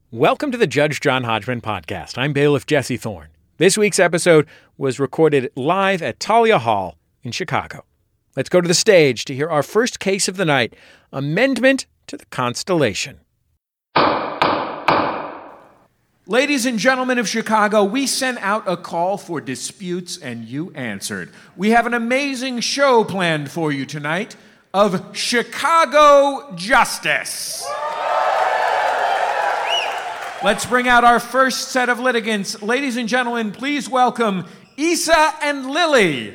Welcome to the Judge John Hodgman podcast. I'm bailiff Jesse Thorne. This week's episode was recorded live at Talia Hall in Chicago. Let's go to the stage to hear our first case of the night, Amendment to the Constellation. Ladies and gentlemen of Chicago, we sent out a call for disputes and you answered. We have an amazing show planned for you tonight of Chicago Justice. Let's bring out our first set of litigants. Ladies and gentlemen, please welcome Issa and Lily.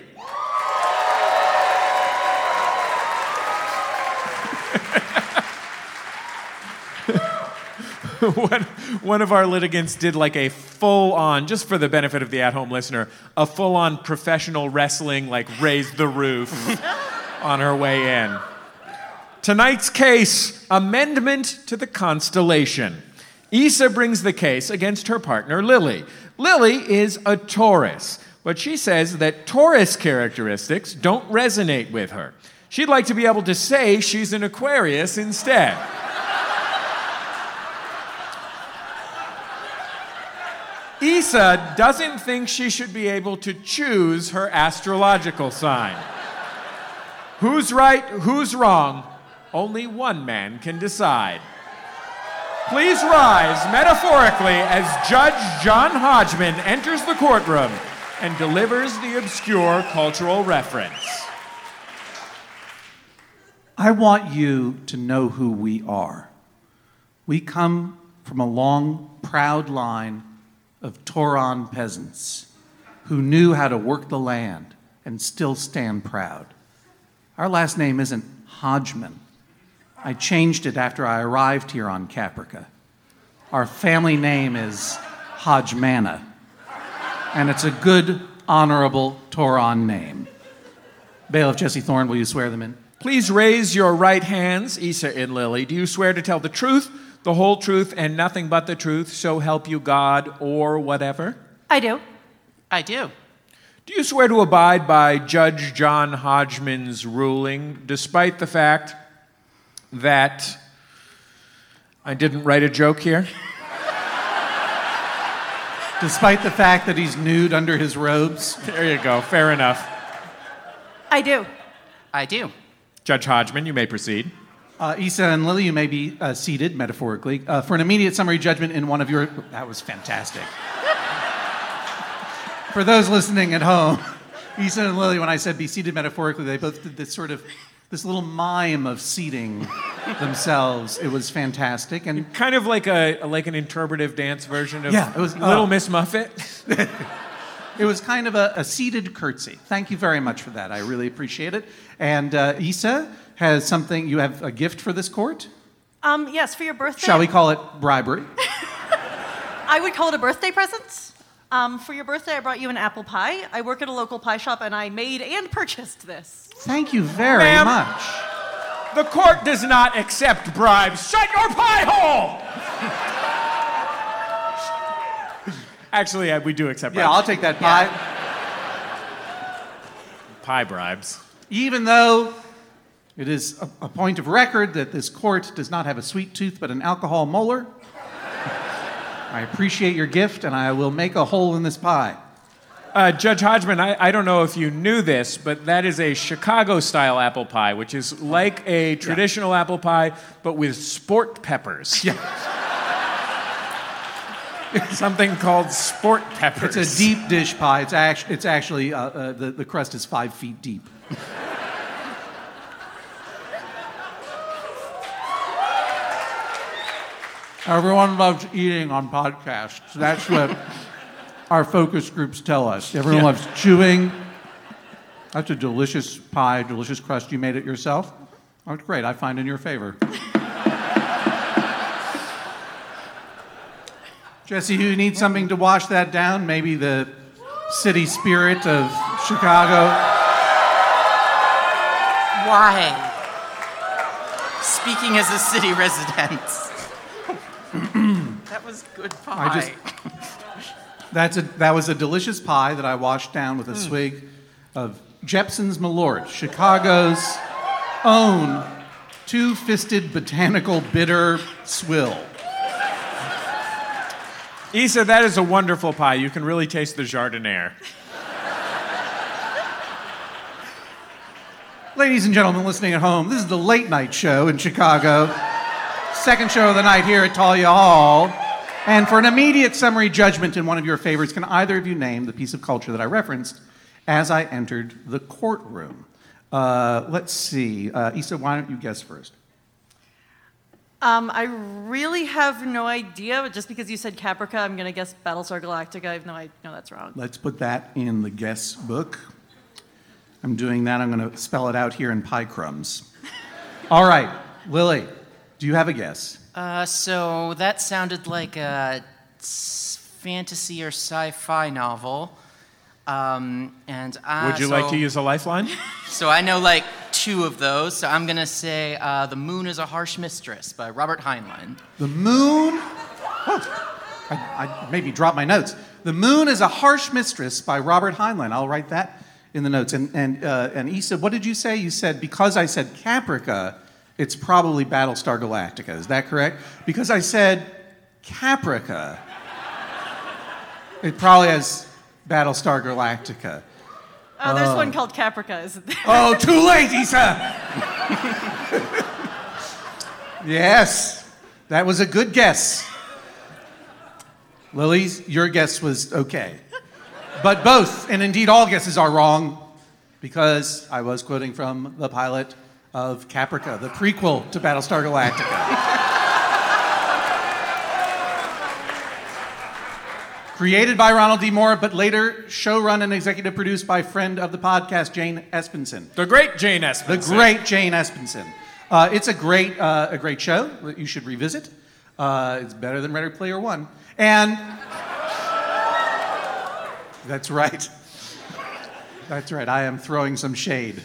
One of our litigants did like a full-on, just for the benefit of the at-home listener, a full-on professional wrestling, like raise the roof on her way in. Tonight's case, Amendment to the Constellation. Issa brings the case against her partner, Lily. Lily is a Taurus, but she says that Taurus characteristics don't resonate with her. She'd like to be able to say she's an Aquarius instead. Issa doesn't think she should be able to choose her astrological sign. Who's right, who's wrong? Only one man can decide. Please rise metaphorically as Judge John Hodgman enters the courtroom and delivers the obscure cultural reference. I want you to know who we are. We come from a long, proud line of Tauron peasants who knew how to work the land and still stand proud. Our last name isn't Hodgman. I changed it after I arrived here on Caprica. Our family name is Hodgmana, and it's a good, honorable Tauron name. Bailiff Jesse Thorne, will you swear them in? Please raise your right hands, Issa and Lily. Do you swear to tell the truth, the whole truth, and nothing but the truth, so help you God, or whatever? I do. I do. Do you swear to abide by Judge John Hodgman's ruling, despite the fact that I didn't write a joke here? Despite the fact that he's nude under his robes? There you go. Fair enough. I do. I do. Judge Hodgman, you may proceed. Issa and Lily, you may be seated, metaphorically, for an immediate summary judgment in one of your... That was fantastic. For those listening at home, Issa and Lily, when I said be seated metaphorically, they both did this little mime of seating themselves. It was fantastic, and kind of like an interpretive dance version of it was Little Miss Muffet. It was kind of a seated curtsy. Thank you very much for that. I really appreciate it. And Issa has something. You have a gift for this court? Yes, for your birthday. Shall we call it bribery? I would call it a birthday present. For your birthday, I brought you an apple pie. I work at a local pie shop, and I made and purchased this. Thank you very Ma'am, much. The court does not accept bribes. Shut your pie hole! Actually, we do accept bribes. Yeah, I'll take that pie. Yeah. Pie bribes. Even though it is a point of record that this court does not have a sweet tooth but an alcohol molar, I appreciate your gift, and I will make a hole in this pie. Judge Hodgman, I don't know if you knew this, but that is a Chicago-style apple pie, which is like a traditional apple pie, but with sport peppers. Yeah. Something called sport peppers. It's a deep dish pie. It's actually the crust is 5 feet deep. Everyone loves eating on podcasts. That's what our focus groups tell us. Everyone loves chewing. That's a delicious pie, delicious crust. You made it yourself? That's great. I find in your favor. Jesse, you need something to wash that down? Maybe the city spirit of Chicago? Why? Speaking as a city resident. That was good pie. That was a delicious pie that I washed down with a swig of Jepson's Malort, Chicago's own two-fisted botanical bitter swill. Issa, that is a wonderful pie. You can really taste the jardiniere. Ladies and gentlemen listening at home, this is the Late Night Show in Chicago. Second show of the night here at Talia Hall. And for an immediate summary judgment in one of your favorites, can either of you name the piece of culture that I referenced as I entered the courtroom? Let's see. Issa, why don't you guess first? I really have no idea, but just because you said Caprica, I'm going to guess Battlestar Galactica. I know that's wrong. Let's put that in the guess book. I'm doing that. I'm going to spell it out here in pie crumbs. All right, Lily, do you have a guess? So that sounded like a fantasy or sci-fi novel. Would you like to use a lifeline? So I know like 2 of those. So I'm gonna say "The Moon is a Harsh Mistress" by Robert Heinlein. The Moon. Oh, I maybe dropped my notes. The Moon is a Harsh Mistress by Robert Heinlein. I'll write that in the notes. And Issa, what did you say? You said because I said Caprica, it's probably Battlestar Galactica. Is that correct? Because I said Caprica, it probably has Battlestar Galactica. Oh, there's one called Caprica, isn't there? Oh, too late, Issa! Yes, that was a good guess. Lily, your guess was okay. But both, and indeed all guesses are wrong, because I was quoting from the pilot of Caprica, the prequel to Battlestar Galactica. Created by Ronald D. Moore, but later showrun and executive produced by friend of the podcast, Jane Espenson. The great Jane Espenson. The great Jane Espenson. It's a great show that you should revisit. It's better than Ready Player One. And that's right. That's right. I am throwing some shade.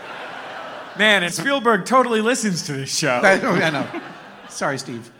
Man, and Spielberg totally listens to this show. I know. Sorry, Steve.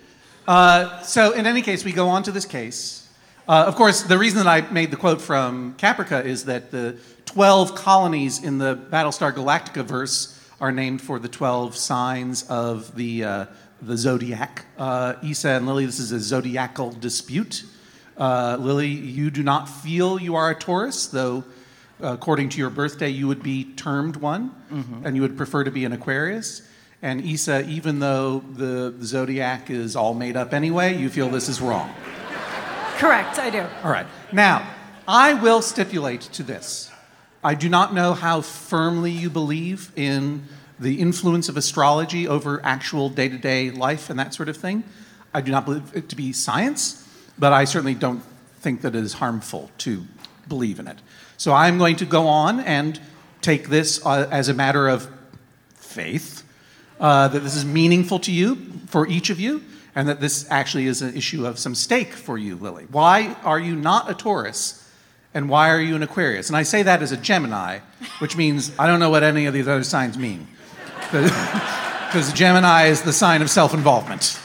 So in any case, we go on to this case. Of course, the reason that I made the quote from Caprica is that the 12 colonies in the Battlestar Galactica verse are named for the 12 signs of the zodiac. Issa and Lily, this is a zodiacal dispute. Lily, you do not feel you are a Taurus, though according to your birthday you would be termed one, and you would prefer to be an Aquarius. And Issa, even though the zodiac is all made up anyway, you feel this is wrong. Correct, I do. All right. Now, I will stipulate to this. I do not know how firmly you believe in the influence of astrology over actual day-to-day life and that sort of thing. I do not believe it to be science, but I certainly don't think that it is harmful to believe in it. So I'm going to go on and take this as a matter of faith, that this is meaningful to you, for each of you, and that this actually is an issue of some stake for you, Lily. Why are you not a Taurus, and why are you an Aquarius? And I say that as a Gemini, which means I don't know what any of these other signs mean. Because Gemini is the sign of self-involvement.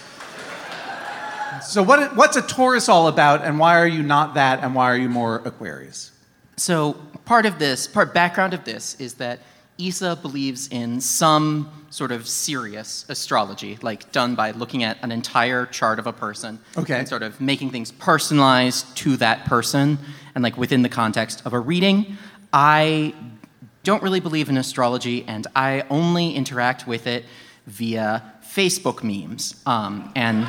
So what's a Taurus all about, and why are you not that, and why are you more Aquarius? So background of this is that Issa believes in some sort of serious astrology, like done by looking at an entire chart of a person, and sort of making things personalized to that person, and like within the context of a reading. I don't really believe in astrology, and I only interact with it via Facebook memes and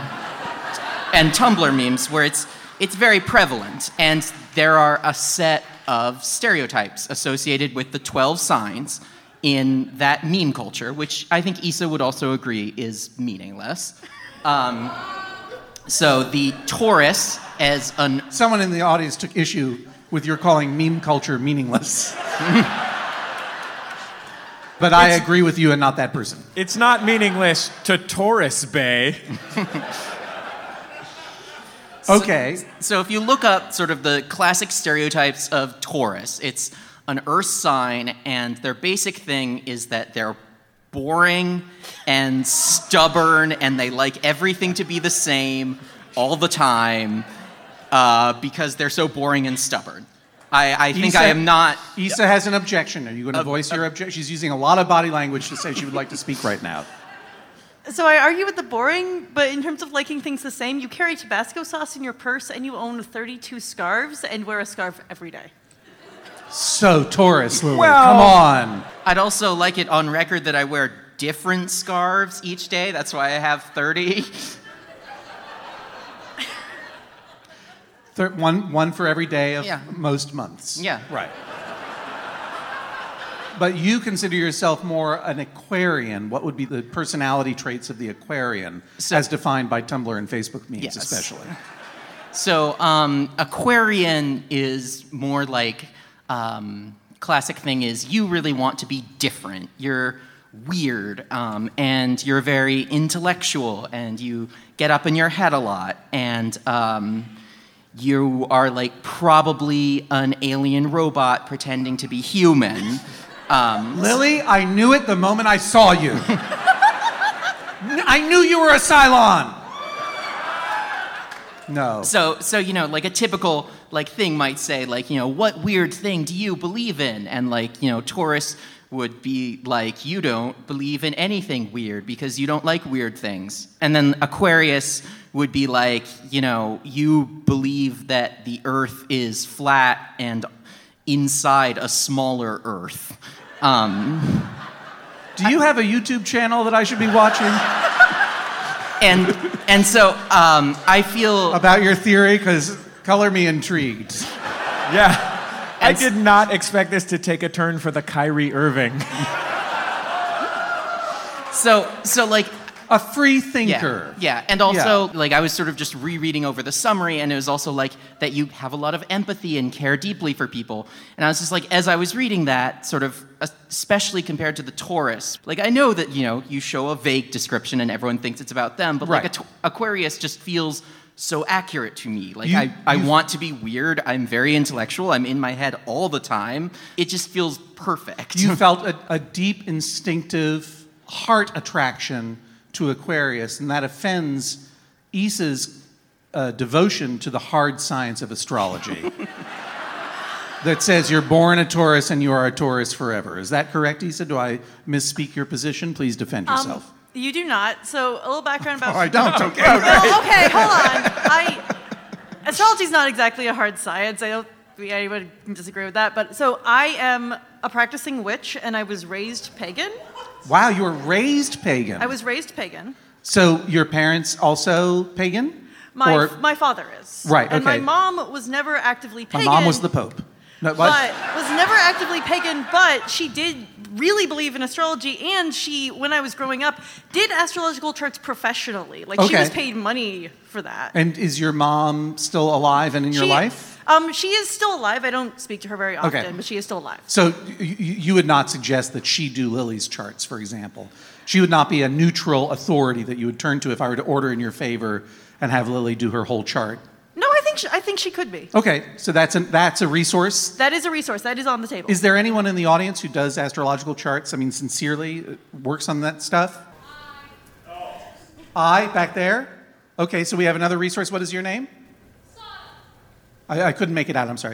Tumblr memes, where it's very prevalent, and there are a set of stereotypes associated with the 12 signs in that meme culture, which I think Issa would also agree is meaningless. So the Taurus as an... Someone in the audience took issue with your calling meme culture meaningless. But I agree with you and not that person. It's not meaningless to Taurus Bay. Okay. So if you look up sort of the classic stereotypes of Taurus, it's an earth sign, and their basic thing is that they're boring and stubborn, and they like everything to be the same all the time because they're so boring and stubborn. I think I am not... Issa has an objection. Are you going to voice your objection? She's using a lot of body language to say she would like to speak right now. So I argue with the boring, but in terms of liking things the same, you carry Tabasco sauce in your purse and you own 32 scarves and wear a scarf every day. So, Taurus, Lily, Well- come on. I'd also like it on record that I wear different scarves each day. That's why I have 30. One for every day of Yeah. most months. Yeah. Right. But you consider yourself more an Aquarian. What would be the personality traits of the Aquarian, as defined by Tumblr and Facebook memes, Yes. especially? So, Aquarian is more like, classic thing is you really want to be different. You're weird, and you're very intellectual, and you get up in your head a lot, and you are like probably an alien robot pretending to be human. Lily, I knew it the moment I saw you. I knew you were a Cylon. No. So like a typical like thing might say like, what weird thing do you believe in? And like, Taurus would be like, you don't believe in anything weird because you don't like weird things. And then Aquarius would be like, you believe that the Earth is flat and inside a smaller Earth. Do you have a YouTube channel that I should be watching And so I feel about your theory? Because color me intrigued. Yeah. I did not expect this to take a turn for the Kyrie Irving. so like A free thinker. Yeah. And also, like, I was sort of just rereading over the summary, and it was also like that you have a lot of empathy and care deeply for people. And I was just like, as I was reading that, sort of, especially compared to the Taurus, like, I know that, you show a vague description and everyone thinks it's about them, but like Aquarius just feels so accurate to me. Like, I want to be weird. I'm very intellectual. I'm in my head all the time. It just feels perfect. You felt a deep, instinctive heart attraction to Aquarius, and that offends Issa's devotion to the hard science of astrology. That says you're born a Taurus and you are a Taurus forever. Is that correct, Issa? Do I misspeak your position? Please defend yourself. You do not. So a little background about... Oh, I don't? Okay. Well, okay, hold on. Astrology's not exactly a hard science. I don't think anybody can disagree with that. But so I am a practicing witch, and I was raised pagan. Wow, you were raised pagan. I was raised pagan. So your parents also pagan? My father is. Right, And my okay. mom was never actively My pagan. mom was the Pope. No, what? But was never actively pagan, but she did really believe in astrology, and she, when I was growing up, did astrological charts professionally. Like, she Okay. was paid money for that. And is your mom still alive and in your life? She is still alive. I don't speak to her very often, but she is still alive. So you would not suggest that she do Lily's charts, for example. She would not be a neutral authority that you would turn to if I were to order in your favor and have Lily do her whole chart. No, I think she could be. Okay, so that's a resource. That is a resource. That is on the table. Is there anyone in the audience who does astrological charts? I mean, sincerely works on that stuff? I, back there? Okay, so we have another resource. What is your name? I couldn't make it out, I'm sorry.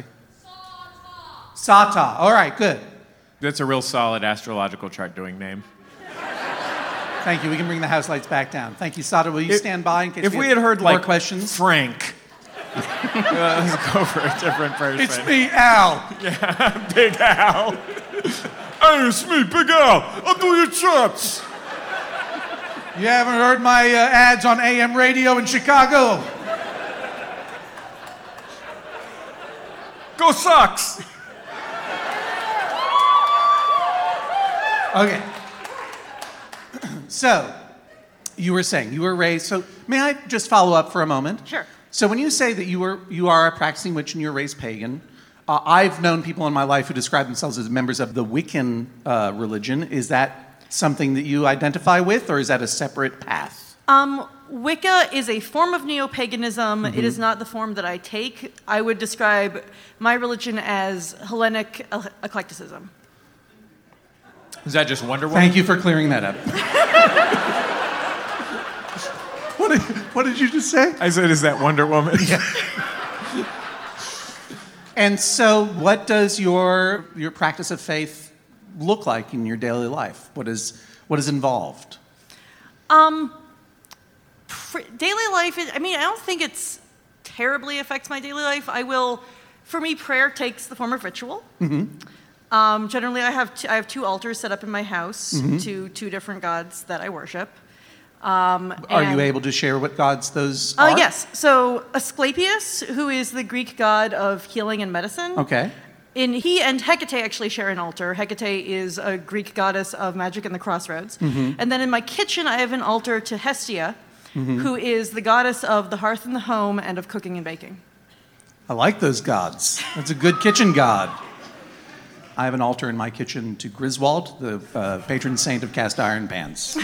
Sata. All right, good. That's a real solid astrological chart doing name. Thank you. We can bring the house lights back down. Thank you, Sata. Will you stand by in case If we had have heard more like questions? Frank. Let's go for a different person. It's me, Al. Big Al. Hey, it's me, Big Al. I'll do your charts. You haven't heard my ads on AM radio in Chicago? Go Sox. Okay. So, you were saying you were raised. So, may I just follow up for a moment? Sure. So, when you say that you are a practicing witch and you're raised pagan, I've known people in my life who describe themselves as members of the Wiccan religion. Is that something that you identify with, or is that a separate path? Wicca is a form of neo-paganism. It is not the form that I take. I would describe my religion as Hellenic eclecticism. Is that just Wonder Woman? Thank you for clearing that up. What did you just say? I said, is that Wonder Woman? Yeah. And so, what does your practice of faith look like in your daily life? What is involved? Daily life, I don't think it's terribly affects my daily life. For me, prayer takes the form of ritual. Generally, I have 2 altars set up in my house to 2 different gods that I worship. Are you able to share what gods those are? Yes. So Asclepius, who is the Greek god of healing and medicine. Okay. He and Hecate actually share an altar. Hecate is a Greek goddess of magic and the crossroads. And then in my kitchen, I have an altar to Hestia, who is the goddess of the hearth and the home and of cooking and baking. I like those gods. That's a good kitchen god. I have an altar in my kitchen to Griswold, the patron saint of cast iron pans.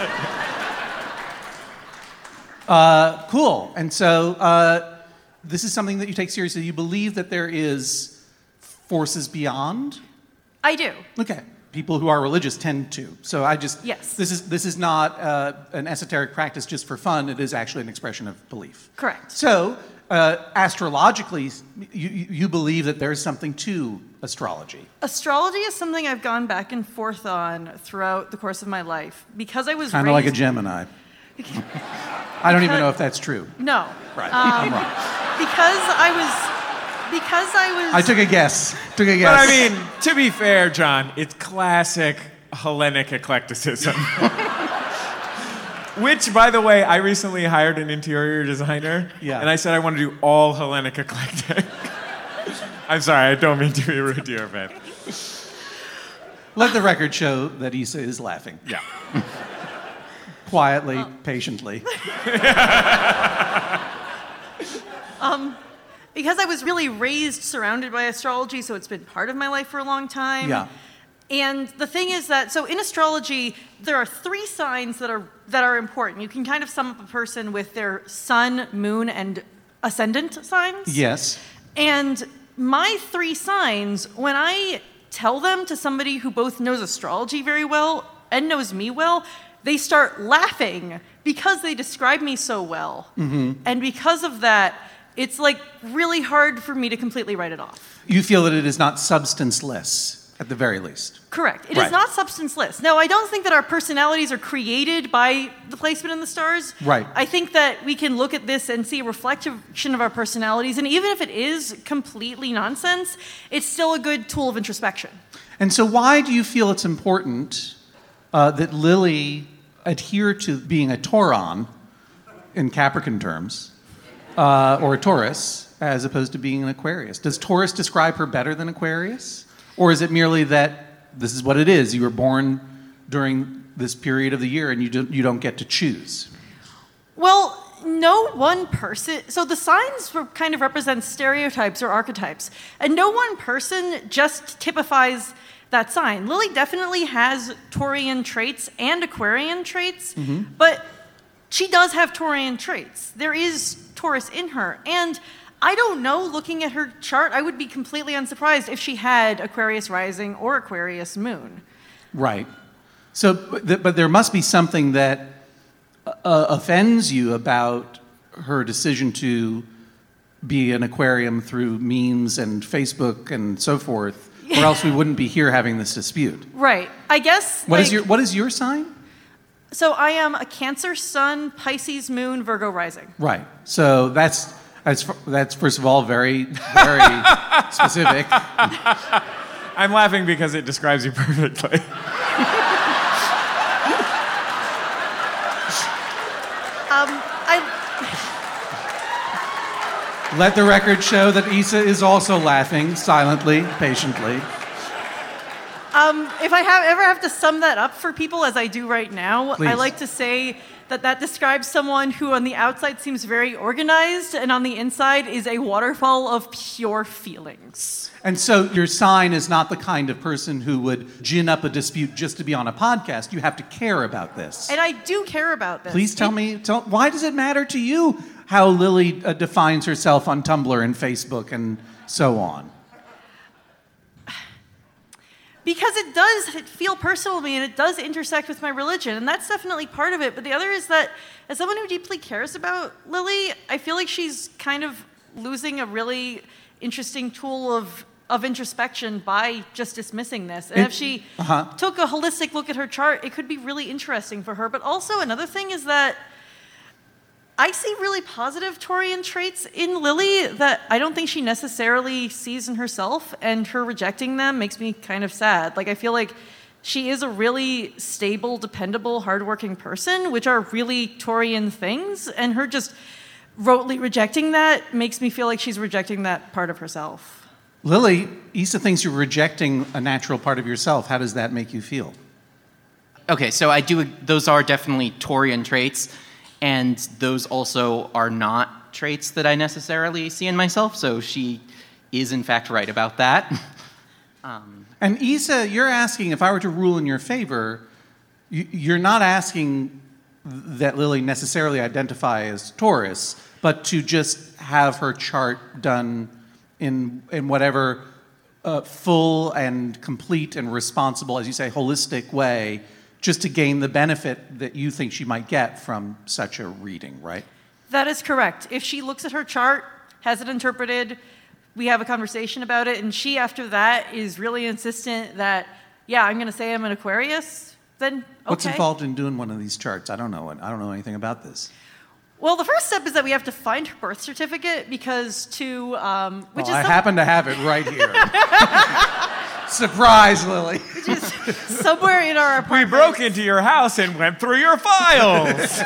Cool. And so this is something that you take seriously. You believe that there is forces beyond? I do. Okay. People who are religious tend to. So Yes. This is not an esoteric practice just for fun. It is actually an expression of belief. Correct. So astrologically, you believe that there's something to astrology. Astrology is something I've gone back and forth on throughout the course of my life because I was Kind of like a Gemini. I don't even know if that's true. No. Right. I'm wrong. Because I was. I took a guess. But I mean, to be fair, John, it's classic Hellenic eclecticism. Which, by the way, I recently hired an interior designer, and I said I want to do all Hellenic eclectic. I'm sorry, I don't mean to be rude to your man. Let the record show that Issa is laughing. Yeah. Quietly, patiently. Because I was really raised surrounded by astrology, so it's been part of my life for a long time. Yeah. And the thing is that, so in astrology, there are 3 signs that are important. You can kind of sum up a person with their sun, moon, and ascendant signs. Yes. And my 3 signs, when I tell them to somebody who both knows astrology very well and knows me well, they start laughing because they describe me so well. And because of that, it's like really hard for me to completely write it off. You feel that it is not substanceless, at the very least. Correct. It is not substanceless. Now, I don't think that our personalities are created by the placement in the stars. Right. I think that we can look at this and see a reflection of our personalities, and even if it is completely nonsense, it's still a good tool of introspection. And so why do you feel it's important that Lily adhere to being a Tauron, in Capricorn terms, or a Taurus, as opposed to being an Aquarius? Does Taurus describe her better than Aquarius? Or is it merely that this is what it is? You were born during this period of the year and you don't get to choose. Well, no one person, so the signs kind of represent stereotypes or archetypes, and no one person just typifies that sign. Lily definitely has Taurian traits and Aquarian traits, but she does have Taurian traits. There is Taurus in her, and I don't know, looking at her chart, I would be completely unsurprised if she had Aquarius rising or Aquarius moon. Right. So, but there must be something that offends you about her decision to be an aquarium through memes and Facebook and so forth, or else we wouldn't be here having this dispute. Right. I guess. What is your sign? So I am a Cancer sun, Pisces moon, Virgo rising. Right. So that's first of all very, very specific. I'm laughing because it describes you perfectly. Let the record show that Issa is also laughing silently, patiently. If I ever have to sum that up for people, as I do right now, Please. I like to say that describes someone who on the outside seems very organized and on the inside is a waterfall of pure feelings. And so your sign is not the kind of person who would gin up a dispute just to be on a podcast. You have to care about this. And I do care about this. Please tell me, why does it matter to you how Lily defines herself on Tumblr and Facebook and so on? Because it does feel personal to me, and it does intersect with my religion, and that's definitely part of it. But the other is that, as someone who deeply cares about Lily, I feel like she's kind of losing a really interesting tool of of introspection by just dismissing this. And if she took a holistic look at her chart, it could be really interesting for her. But also another thing is that I see really positive Taurian traits in Lily that I don't think she necessarily sees in herself, and her rejecting them makes me kind of sad. Like, I feel like she is a really stable, dependable, hardworking person, which are really Taurian things, and her just rotely rejecting that makes me feel like she's rejecting that part of herself. Lily, Issa thinks you're rejecting a natural part of yourself. How does that make you feel? Okay, so those are definitely Taurian traits, and those also are not traits that I necessarily see in myself, so she is in fact right about that. And Issa, you're asking, if I were to rule in your favor, you're not asking that Lily necessarily identify as Taurus, but to just have her chart done in whatever full and complete and responsible, as you say, holistic way, just to gain the benefit that you think she might get from such a reading, right? That is correct. If she looks at her chart, has it interpreted, we have a conversation about it, and she, after that, is really insistent that, yeah, I'm going to say I'm an Aquarius, then okay. What's involved in doing one of these charts? I don't know anything about this. Well, the first step is that we have to find her birth certificate because I happen to have it right here. Surprise, Lily. Which is somewhere in our apartment. We broke into your house and went through your files.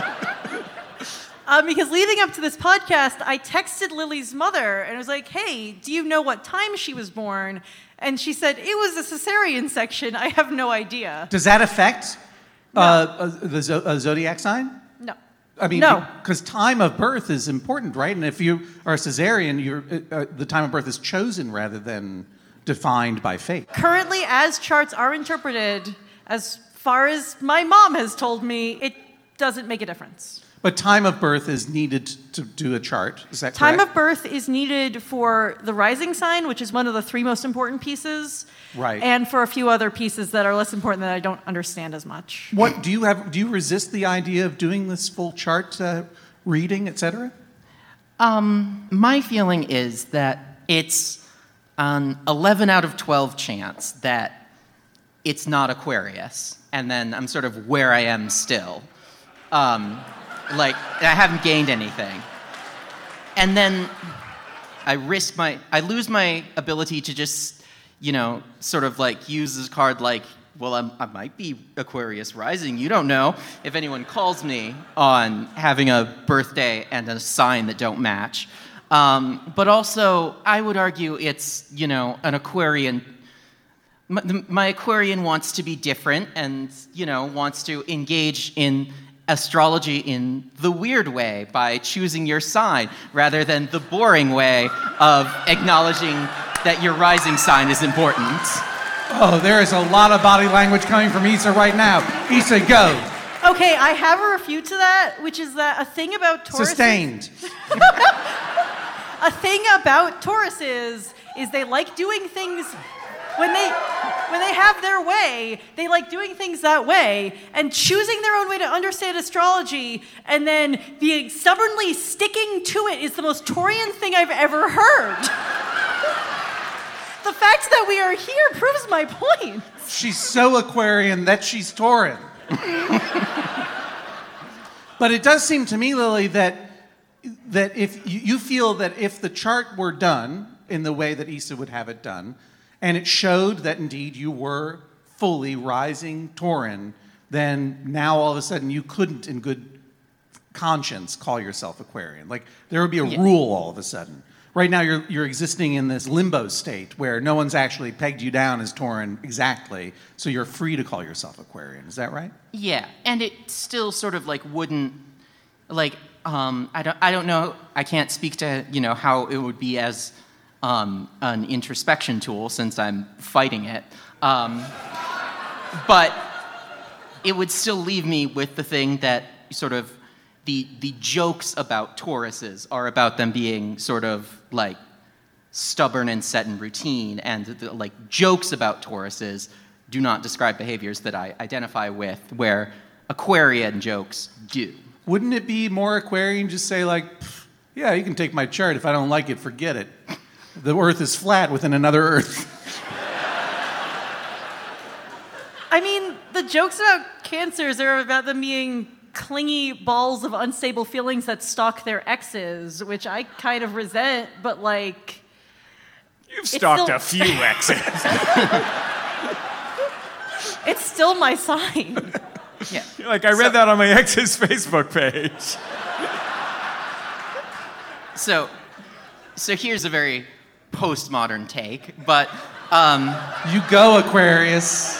Because leading up to this podcast, I texted Lily's mother and I was like, hey, do you know what time she was born? And she said, it was a cesarean section. I have no idea. Does that affect the zodiac sign? No. I mean, no. Because time of birth is important, right? And if you are a cesarean, the time of birth is chosen rather than defined by fate. Currently, as charts are interpreted, as far as my mom has told me, it doesn't make a difference. But time of birth is needed to do a chart, is that correct? Time of birth is needed for the rising sign, which is one of the 3 most important pieces. Right. And for a few other pieces that are less important that I don't understand as much. What do you resist the idea of doing this full chart reading, etc.? My feeling is that it's an 11 out of 12 chance that it's not Aquarius, and then I'm sort of where I am still. I haven't gained anything. And then I lose my ability to just, sort of like use this card like, well, I might be Aquarius rising. You don't know if anyone calls me on having a birthday and a sign that don't match. But also, I would argue it's, an Aquarian. My Aquarian wants to be different and, wants to engage in astrology in the weird way by choosing your sign rather than the boring way of acknowledging that your rising sign is important. Oh, there is a lot of body language coming from Issa right now. Issa, go. Okay, I have a refute to that, which is that a thing about Tauruses... Sustained. A thing about Tauruses is they like doing things... When they have their way, they like doing things that way, and choosing their own way to understand astrology, and then being stubbornly sticking to it is the most Taurian thing I've ever heard. The fact that we are here proves my point. She's so Aquarian that she's Tauran. But it does seem to me, Lily, that if you feel that if the chart were done in the way that Issa would have it done, and it showed that indeed you were fully rising Tauran, then now all of a sudden you couldn't in good conscience call yourself Aquarian. Like there would be a rule all of a sudden. Right now you're existing in this limbo state where no one's actually pegged you down as Tauran exactly, so you're free to call yourself Aquarian. Is that right? Yeah, and it still sort of like wouldn't, like, I don't know, I can't speak to, how it would be as an introspection tool since I'm fighting it. But it would still leave me with the thing that sort of the jokes about Tauruses are about them being sort of like stubborn and set in routine, and the jokes about Tauruses do not describe behaviors that I identify with, where Aquarian jokes do. Wouldn't it be more Aquarian just say like, yeah, you can take my chart. If I don't like it, forget it. The Earth is flat within another Earth. I mean, the jokes about cancers are about them being clingy balls of unstable feelings that stalk their exes, which I kind of resent, but like... You've stalked a few exes. It's still my sign. Yeah. You're like, I read that on my ex's Facebook page. So here's a very postmodern take, but You go, Aquarius.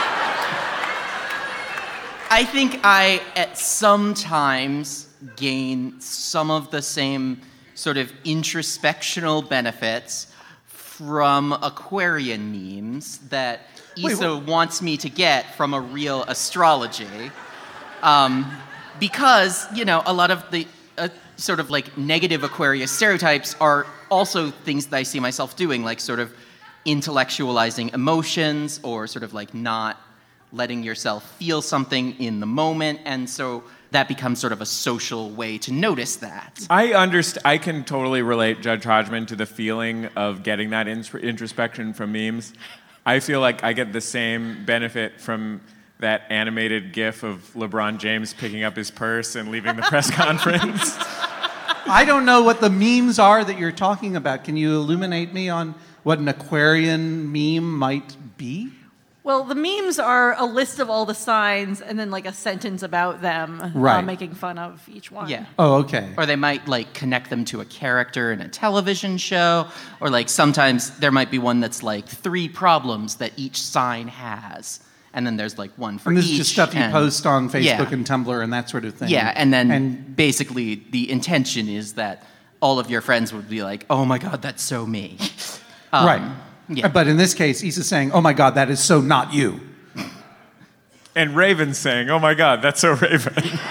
I think I, at some times, gain some of the same sort of introspectional benefits from Aquarian memes that Issa wants me to get from a real astrology. Because, a lot of the sort of like negative Aquarius stereotypes are also things that I see myself doing, like sort of intellectualizing emotions or sort of like not letting yourself feel something in the moment, and so that becomes sort of a social way to notice that. I can totally relate, Judge Hodgman, to the feeling of getting that introspection from memes. I feel like I get the same benefit from that animated GIF of LeBron James picking up his purse and leaving the press conference. I don't know what the memes are that you're talking about. Can you illuminate me on what an Aquarian meme might be? Well, the memes are a list of all the signs and then like a sentence about them, Right. making fun of each one. Yeah. Oh, okay. Or they might like connect them to a character in a television show, or like sometimes there might be one that's like 3 problems that each sign has, and then there's like one for And this each. is just stuff you and- post on Facebook Yeah. and Tumblr and that sort of thing. Yeah, and then basically the intention is that all of your friends would be like, "Oh my God, that's so me." Right. Yeah. But in this case, Issa's saying, "Oh my God, that is so not you." And Raven's saying, oh my God, that's so Raven.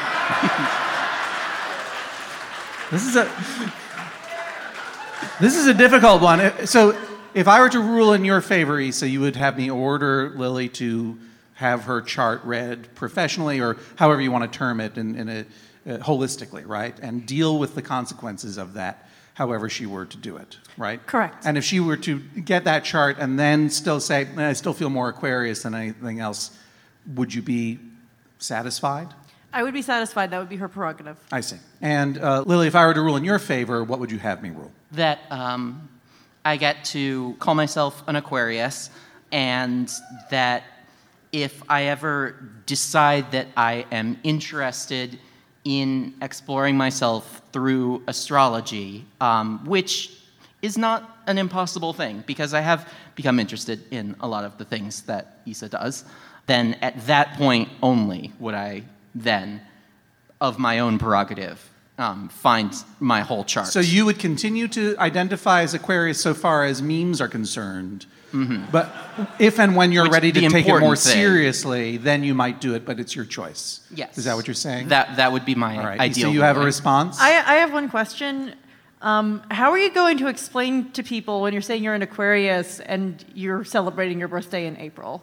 This is a difficult one. So if I were to rule in your favor, Issa, you would have me order Lily to have her chart read professionally, or however you want to term it, holistically, right? And deal with the consequences of that, however she were to do it, right? Correct. And if she were to get that chart and then still say, I still feel more Aquarius than anything else, would you be satisfied? I would be satisfied. That would be her prerogative. I see. And Lily, if I were to rule in your favor, what would you have me rule? That I get to call myself an Aquarius, and that if I ever decide that I am interested in exploring myself through astrology, which is not an impossible thing, because I have become interested in a lot of the things that Issa does, then at that point only would I then, of my own prerogative, find my whole chart. So you would continue to identify as Aquarius so far as memes are concerned, but if and when you're Which ready to the take it more important thing. seriously, then you might do it, but it's your choice. Yes. Is that what you're saying? That would be my All right. ideal. So you have a ruling. response? I have one question. How are you going to explain to people when you're saying you're an Aquarius and you're celebrating your birthday in April?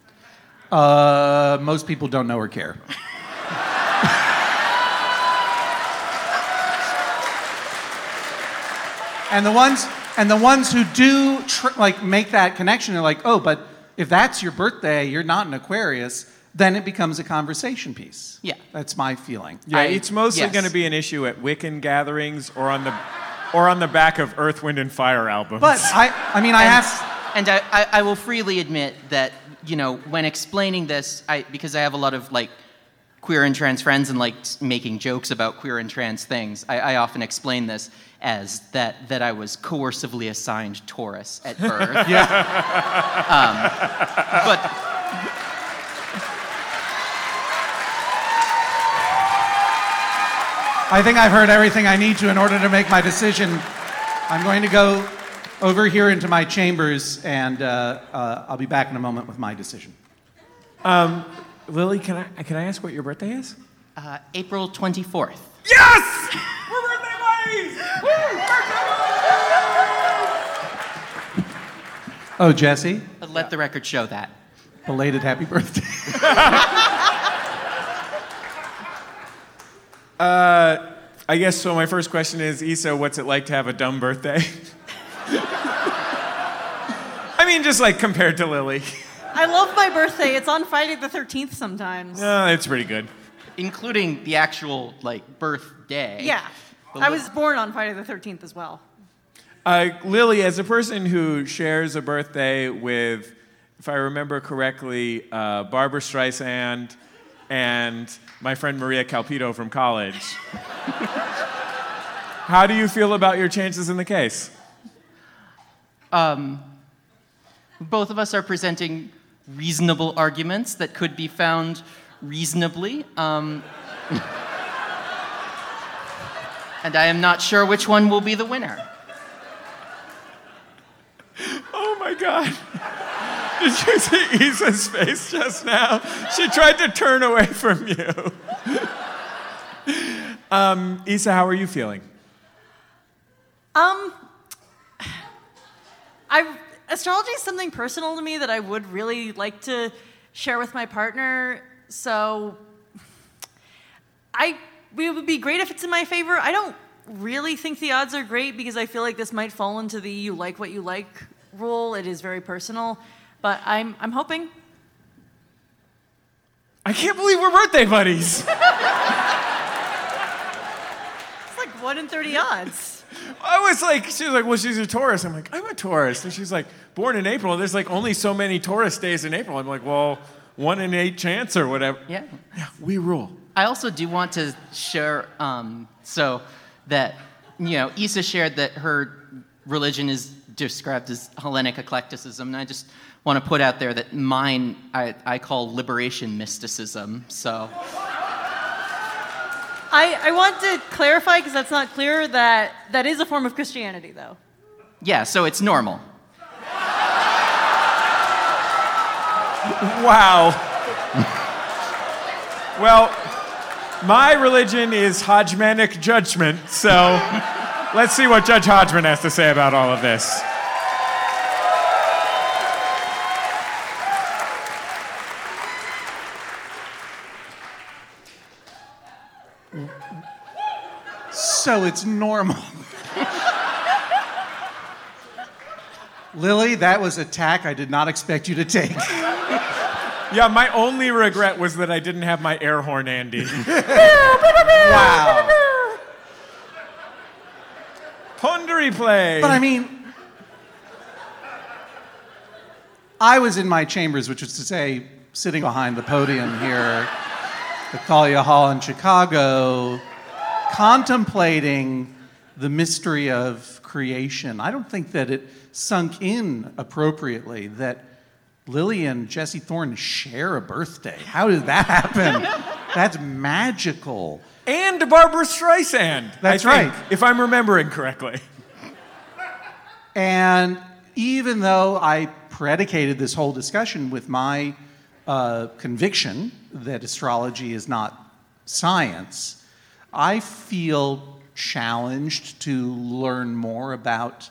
Most people don't know or care. And the ones who do make that connection are like, oh, but if that's your birthday, you're not an Aquarius, then it becomes a conversation piece. Yeah. That's my feeling. Yeah, it's mostly yes. going to be an issue at Wiccan gatherings or on the back of Earth, Wind, and Fire albums. But I have. And I will freely admit that, when explaining this, because I have a lot of like queer and trans friends and like making jokes about queer and trans things, I often explain this as that I was coercively assigned Taurus at birth. Yeah. But I think I've heard everything I need to in order to make my decision. I'm going to go over here into my chambers, and I'll be back in a moment with my decision. Lily, can I ask what your birthday is? April 24th. Yes! We're birthday buddies! Oh, Jesse, Let the record show that. belated happy birthday. I guess so. My first question is, Issa, what's it like to have a dumb birthday? mean just like compared to Lily. I love my birthday. It's on Friday the 13th sometimes. It's pretty good. Including the actual, like, birthday. Yeah. I was born on Friday the 13th as well. Lily, as a person who shares a birthday with, if I remember correctly, Barbara Streisand and my friend Maria Calpito from college, how do you feel about your chances in the case? Both of us are presenting reasonable arguments that could be found reasonably. And I am not sure which one will be the winner. Oh my God. Did you see Issa's face just now? She tried to turn away from you. Issa, how are you feeling? Astrology is something personal to me that I would really like to share with my partner. So it would be great if it's in my favor. I don't really think the odds are great because I feel like this might fall into the you like what you like rule. It is very personal, but I'm hoping. I can't believe we're birthday buddies. It's like 1 in 30 odds. She was like, well, she's a Taurus. I'm like, I'm a Taurus. And she's like, born in April. There's like only so many Taurus days in April. I'm like, well, 1 in 8 chance or whatever. Yeah. Yeah, we rule. I also do want to share, so that, Issa shared that her religion is described as Hellenic eclecticism, and I just want to put out there that mine I call liberation mysticism, so... I want to clarify, because that's not clear, that is a form of Christianity, though. Yeah, so it's normal. Wow. Well, my religion is Hodgmanic judgment, so let's see what Judge Hodgman has to say about all of this. So it's normal. Lily, that was a tack I did not expect you to take. Yeah, my only regret was that I didn't have my air horn handy. Wow. Pondery play. But I mean, I was in my chambers, which is to say, sitting behind the podium here at Thalia Hall in Chicago, contemplating the mystery of creation. I don't think that it sunk in appropriately that Lily and Jesse Thorne share a birthday. How did that happen? That's magical. And Barbara Streisand. That's I think, right. if I'm remembering correctly. And even though I predicated this whole discussion with my conviction that astrology is not science, I feel challenged to learn more about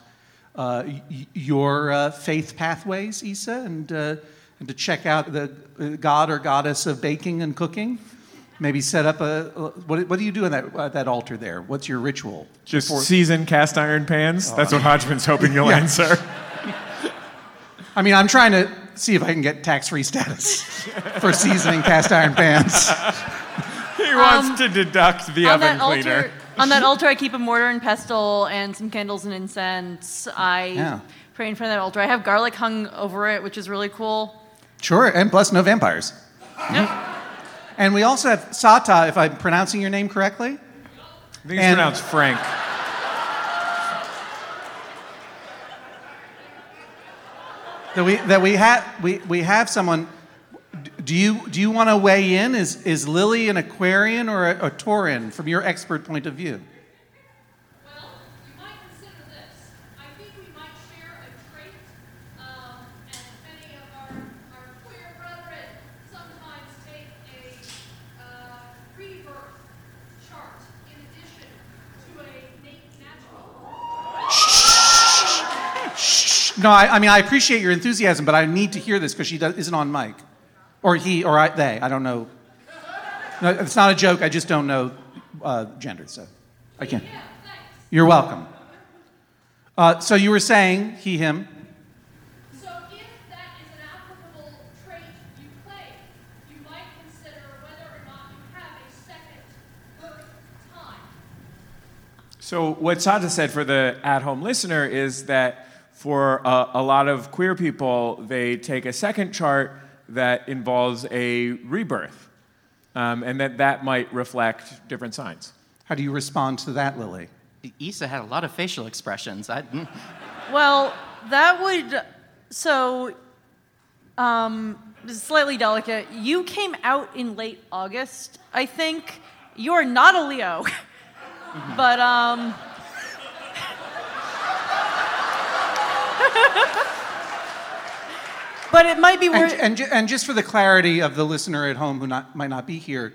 your faith pathways, Issa, and to check out the god or goddess of baking and cooking. Maybe set up what do you do on that altar there? What's your ritual? Just season cast iron pans? That's what Hodgman's hoping you'll Yeah. answer. I mean, I'm trying to see if I can get tax-free status for seasoning cast iron pans. He wants to deduct the oven cleaner. On that altar, I keep a mortar and pestle and some candles and incense. I pray in front of that altar. I have garlic hung over it, which is really cool. Sure, and plus no vampires. Yep. And we also have Sata, if I'm pronouncing your name correctly. I think it's pronounced Frank. That we have someone. Do you want to weigh in? Is Lily an Aquarian or a Tauran from your expert point of view? Well, you might consider this. I think we might share a trait, and many of our queer brethren sometimes take a rebirth chart in addition to a natural. No, I mean I appreciate your enthusiasm, but I need to hear this because she isn't on mic. Or he, or they, I don't know. No, it's not a joke, I just don't know gender, so I can't. Yeah, thanks. You're welcome. So you were saying, he, him. So if So what Sata said for the at-home listener is that for a lot of queer people, they take a second chart that involves a rebirth, and that might reflect different signs. How do you respond to that, Lily? Issa had a lot of facial expressions. Well, that would, so, this is slightly delicate. You came out in late August, I think. You're not a Leo, but, but it might be worth. And just for the clarity of the listener at home who might not be here,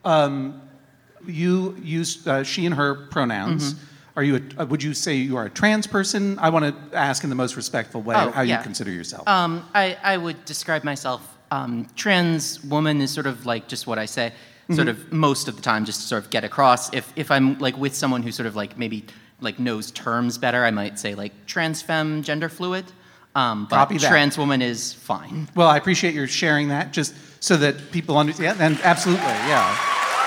you use she and her pronouns. Mm-hmm. Are you? Would you say you are a trans person? I want to ask in the most respectful way how you consider yourself. I would describe myself. Trans woman is sort of like just what I say. Sort of most of the time, just to sort of get across. If I'm like with someone who sort of like maybe like knows terms better, I might say like trans femme, gender fluid. But Copy that. Trans woman is fine. Well, I appreciate your sharing that, just so that people understand. And absolutely, yeah.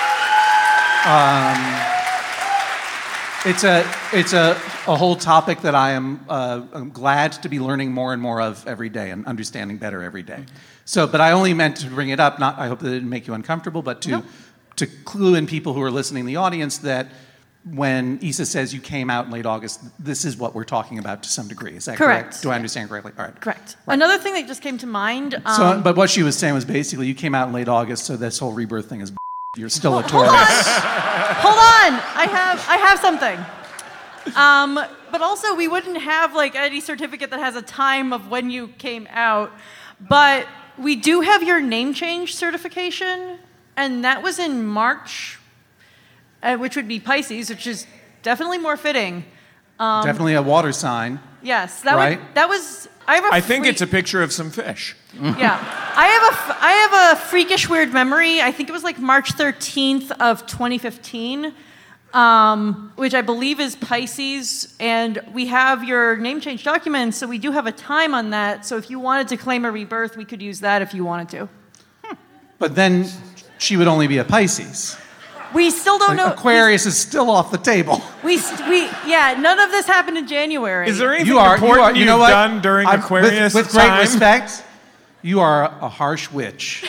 It's a whole topic that I am I'm glad to be learning more and more of every day and understanding better every day. So, but I only meant to bring it up. I hope that it didn't make you uncomfortable, but to clue in people who are listening in the audience that when Issa says you came out in late August, this is what we're talking about to some degree. Is that correct? Do I understand correctly? All right. Correct. Right. Another thing that just came to mind. But what she was saying was basically you came out in late August, so this whole rebirth thing is you're still a Taurus. Hold on. I have something. But also we wouldn't have like any certificate that has a time of when you came out. But we do have your name change certification, and that was in March. Which would be Pisces, which is definitely more fitting. Definitely a water sign. Yes, right? I think it's a picture of some fish. Yeah, I have a freakish weird memory. I think it was like March 13th of 2015, which I believe is Pisces, and we have your name change documents, so we do have a time on that. So if you wanted to claim a rebirth, we could use that if you wanted to. But then she would only be a Pisces. We still don't know. Aquarius is still off the table. None of this happened in January. Is there anything important you've done during Aquarius with time? Great respect, you are a harsh witch.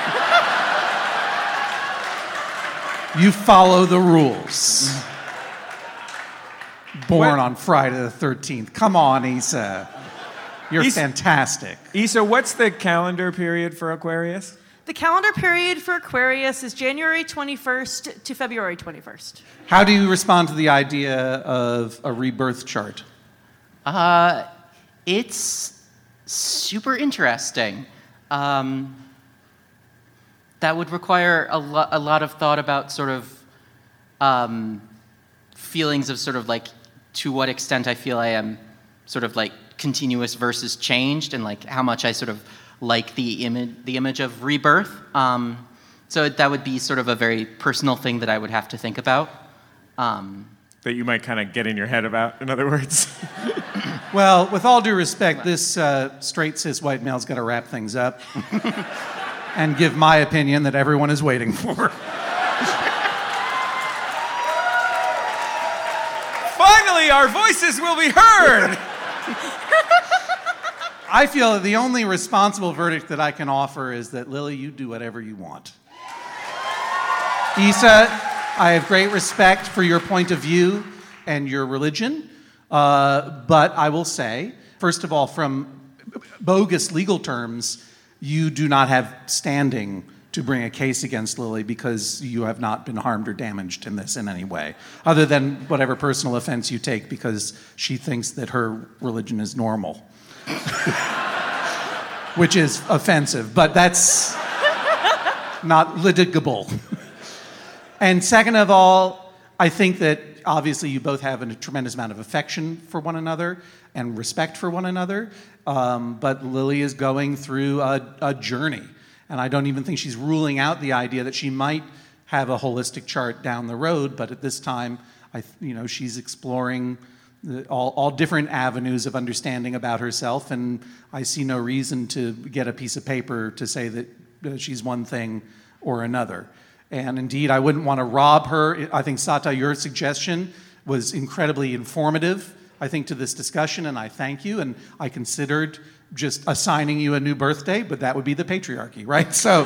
You follow the rules. Born on Friday the 13th. Come on, Issa. You're fantastic. Issa, what's the calendar period for Aquarius? The calendar period for Aquarius is January 21st to February 21st. How do you respond to the idea of a rebirth chart? It's super interesting. That would require a lot of thought about sort of feelings of sort of like to what extent I feel I am sort of like continuous versus changed, and like how much I sort of like the image of rebirth. So that would be sort of a very personal thing that I would have to think about. That you might kind of get in your head about, in other words. Well, with all due respect, this straight cis white male's got to wrap things up and give my opinion that everyone is waiting for. Finally, our voices will be heard! I feel that the only responsible verdict that I can offer is that, Lily, you do whatever you want. Issa, I have great respect for your point of view and your religion, but I will say, first of all, from bogus legal terms, you do not have standing to bring a case against Lily because you have not been harmed or damaged in this in any way, other than whatever personal offense you take because she thinks that her religion is normal. Which is offensive, but that's not litigable. And second of all, I think that obviously you both have a tremendous amount of affection for one another and respect for one another, but Lily is going through a journey, and I don't even think she's ruling out the idea that she might have a holistic chart down the road, but at this time, she's exploring all different avenues of understanding about herself, and I see no reason to get a piece of paper to say that she's one thing or another. And indeed, I wouldn't want to rob her. I think, Sata, your suggestion was incredibly informative, I think, to this discussion, and I thank you. And I considered just assigning you a new birthday, but that would be the patriarchy, right? So,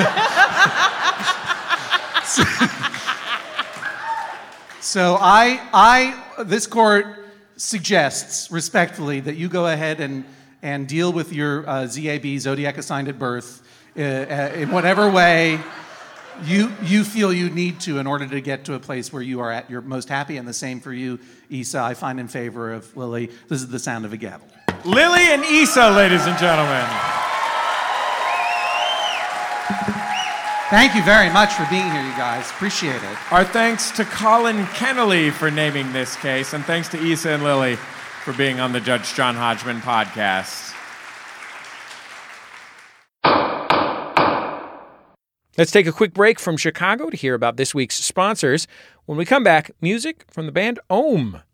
this court suggests respectfully that you go ahead and deal with your ZAB, zodiac assigned at birth, in whatever way you feel you need to in order to get to a place where you are at your most happy, and the same for you, Issa. I find in favor of Lily. This is the sound of a gavel. Lily and Issa, ladies and gentlemen. Thank you very much for being here, you guys. Appreciate it. Our thanks to Colin Kennelly for naming this case, and thanks to Issa and Lily for being on the Judge John Hodgman podcast. Let's take a quick break from Chicago to hear about this week's sponsors. When we come back, music from the band Ohm.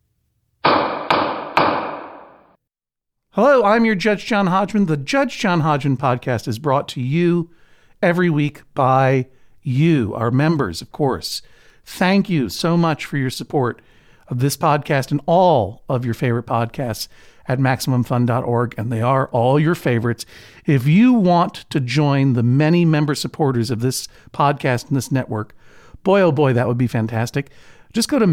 Hello, I'm your Judge John Hodgman. The Judge John Hodgman podcast is brought to you every week by you, our members, of course. Thank you so much for your support of this podcast and all of your favorite podcasts at MaximumFun.org, and they are all your favorites. If you want to join the many member supporters of this podcast and this network, boy, oh boy, that would be fantastic. Just go to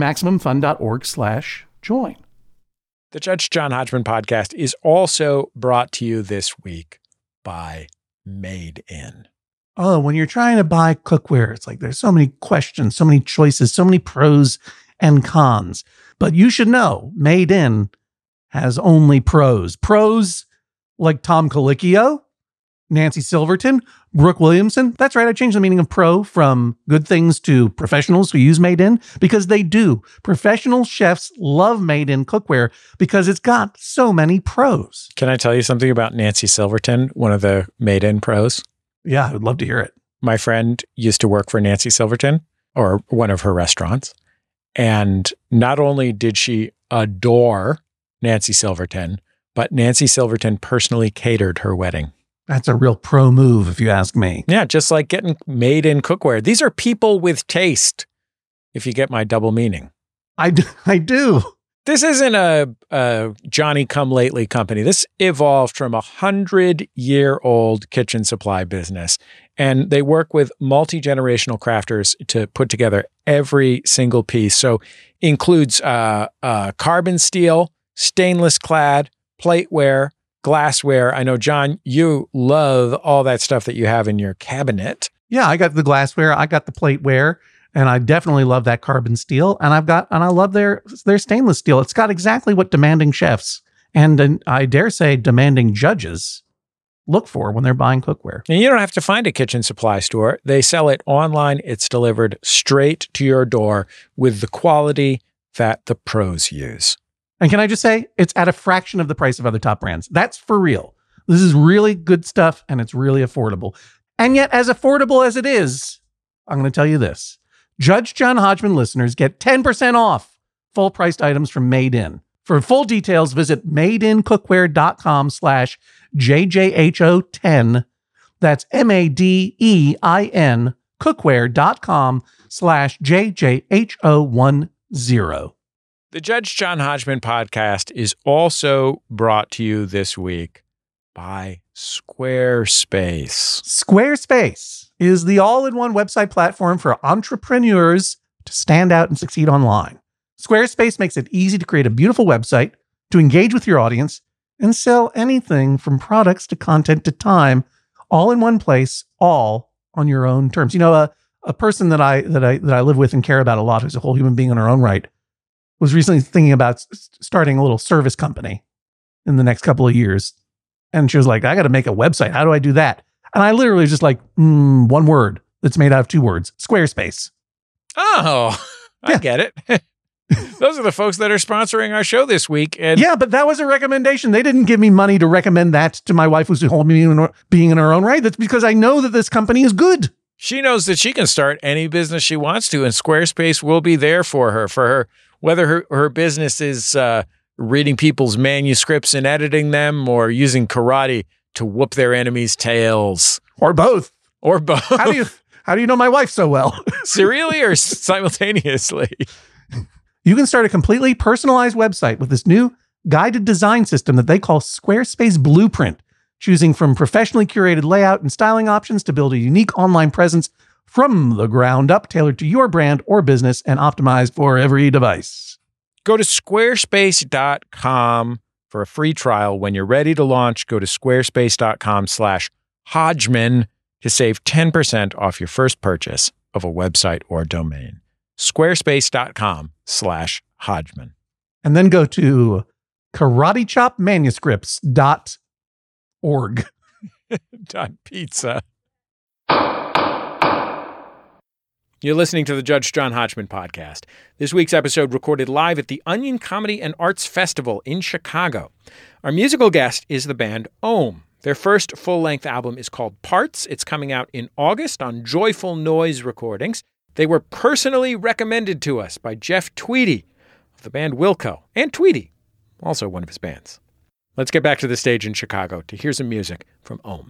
MaximumFun.org/join. The Judge John Hodgman podcast is also brought to you this week by Made In. Oh, when you're trying to buy cookware, it's like there's so many questions, so many choices, so many pros and cons. But you should know, Made In has only pros. Pros like Tom Colicchio, Nancy Silverton, Brooke Williamson. That's right, I changed the meaning of pro from good things to professionals who use Made In, because they do. Professional chefs love Made In cookware because it's got so many pros. Can I tell you something about Nancy Silverton, one of the Made In pros? Yeah, I would love to hear it. My friend used to work for Nancy Silverton, or one of her restaurants. And not only did she adore Nancy Silverton, but Nancy Silverton personally catered her wedding. That's a real pro move, if you ask me. Yeah, just like getting Made In cookware. These are people with taste, if you get my double meaning. I do. This isn't a Johnny-come-lately company. This evolved from 100-year-old kitchen supply business, and they work with multi-generational crafters to put together every single piece. So includes carbon steel, stainless clad, plateware, glassware. I know, John, you love all that stuff that you have in your cabinet. Yeah, I got the glassware, I got the plateware, and I definitely love that carbon steel. And I love their stainless steel. It's got exactly what demanding chefs and I dare say demanding judges look for when they're buying cookware. And you don't have to find a kitchen supply store. They sell it online. It's delivered straight to your door with the quality that the pros use. And can I just say, it's at a fraction of the price of other top brands. That's for real. This is really good stuff, and it's really affordable. And yet, as affordable as it is, I'm going to tell you this. Judge John Hodgman listeners get 10% off full-priced items from Made In. For full details, visit madeincookware.com/JJHO10. That's MADEIN cookware.com/JJHO10. The Judge John Hodgman podcast is also brought to you this week by Squarespace. Squarespace is the all-in-one website platform for entrepreneurs to stand out and succeed online. Squarespace makes it easy to create a beautiful website, to engage with your audience, and sell anything from products to content to time, all in one place, all on your own terms. You know, a person that I live with and care about a lot, who's a whole human being in her own right, was recently thinking about starting a little service company in the next couple of years. And she was like, I got to make a website. How do I do that? And I literally was just like, one word that's made out of two words, Squarespace. Oh, I get it. Those are the folks that are sponsoring our show this week. And yeah, but that was a recommendation. They didn't give me money to recommend that to my wife, who's a whole being in her own right. That's because I know that this company is good. She knows that she can start any business she wants to, and Squarespace will be there for her, whether her business is reading people's manuscripts and editing them, or using karate to whoop their enemies' tails. Or both. How do you know my wife so well? Serially or simultaneously? You can start a completely personalized website with this new guided design system that they call Squarespace Blueprint, choosing from professionally curated layout and styling options to build a unique online presence from the ground up, tailored to your brand or business and optimized for every device. Go to squarespace.com for a free trial. When you're ready to launch, go to squarespace.com/Hodgman to save 10% off your first purchase of a website or domain. Squarespace.com/Hodgman. And then go to karatechopmanuscripts.org. .pizza. You're listening to the Judge John Hodgman podcast. This week's episode recorded live at the Onion Comedy and Arts Festival in Chicago. Our musical guest is the band Ohm. Their first full-length album is called Parts. It's coming out in August on Joyful Noise Recordings. They were personally recommended to us by Jeff Tweedy of the band Wilco, and Tweedy, also one of his bands. Let's get back to the stage in Chicago to hear some music from Ohm.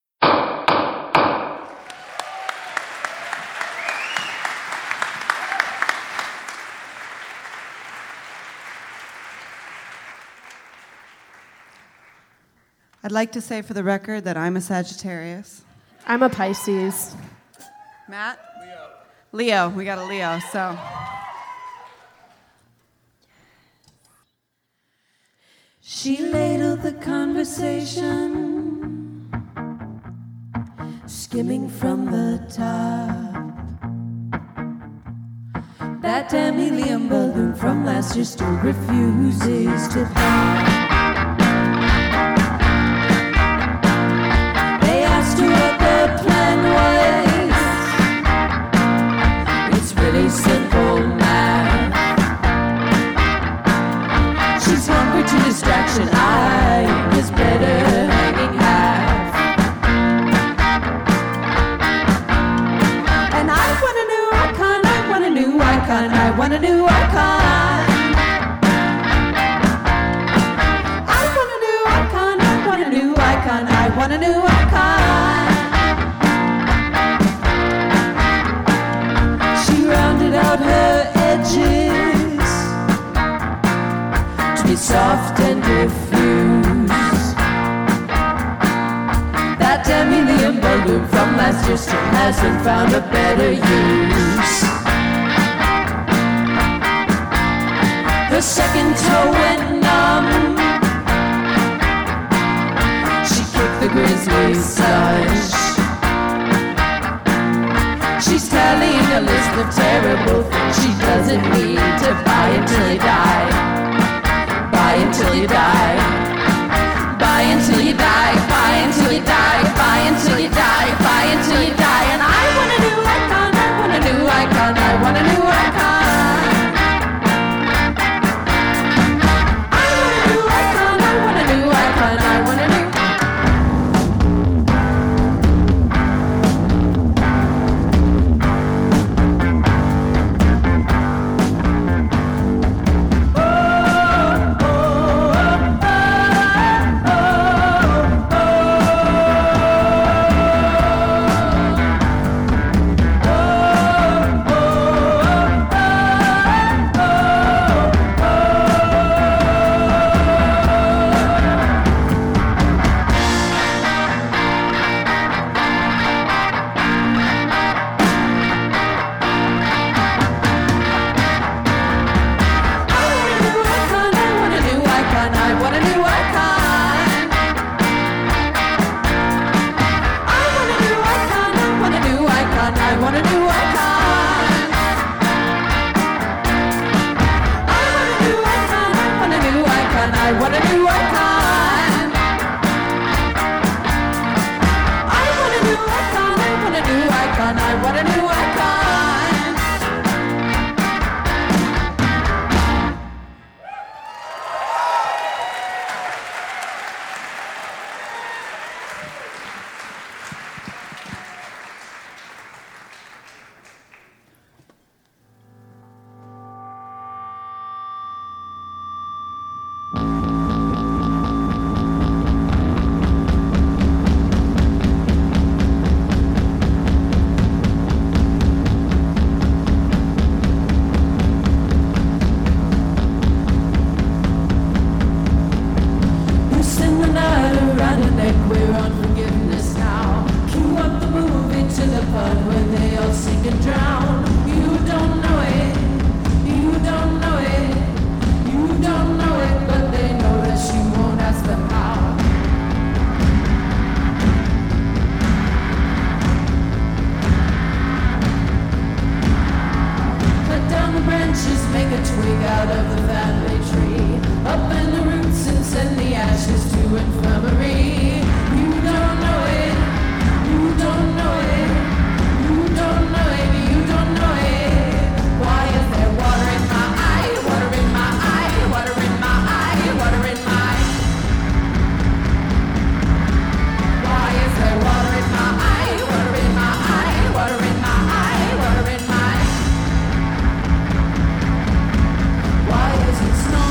I'd like to say for the record that I'm a Sagittarius. I'm a Pisces. Matt? Leo. We got a Leo, so. She ladled the conversation, skimming from the top. That damn helium balloon from last year still refuses to pop. They asked her what the plan was. It's really simple math. She's hungry to distraction. I was better hanging half. And I want a new icon. I want a new icon. I want a new icon. I want a new icon. I want a new icon. I want a new icon. She rounded out her edges to be soft and diffuse. That damn helium balloon from last year still hasn't found a better use. Her second toe went numb. She kicked the grizzly slush. She's tallying a list of terrible things she doesn't need to buy until you die. Buy until you die. Buy until you die. Buy until you die. Buy until you die. Buy until you die. And I want a new icon. I want a new icon. I want a new icon. I want a new icon. I want a new icon. I want a new. part of the family tree. Up in the roots and send the ashes to infirmary. You don't know it, you don't know it, you don't know it, you don't know it. Why is there water in my eye, water in my eye, water in my eye, water in my eye? Why is there water in my eye, water in my eye, water in my eye, water in my eye? Why is it snow?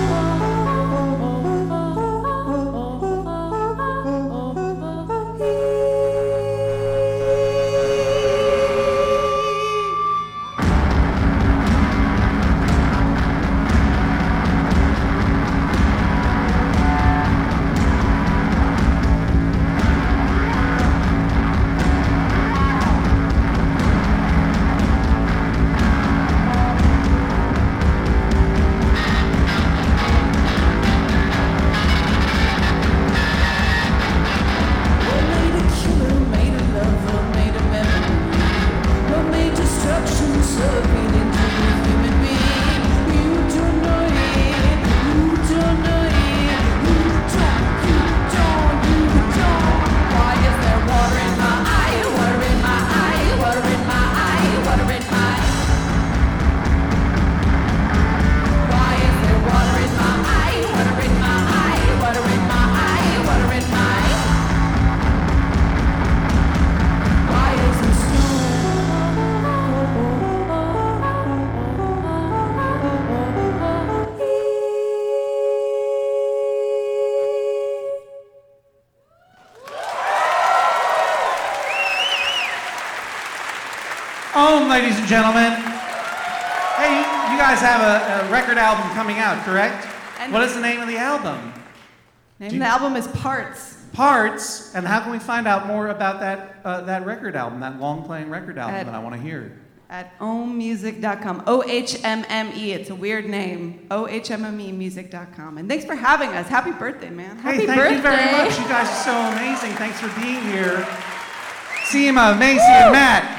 Ladies and gentlemen. Hey, you guys have a record album coming out, correct? And what is the name of the album? Name of the album is Parts. Parts. And how can we find out more about that record album, that long-playing record album that I want to hear? At ohmmusic.com. O-H-M-M-E. It's a weird name. O-H-M-M-E music.com. And thanks for having us. Happy birthday, man. Happy birthday. Thank you very much. You guys are so amazing. Thanks for being here. Seema, Macy, and Matt.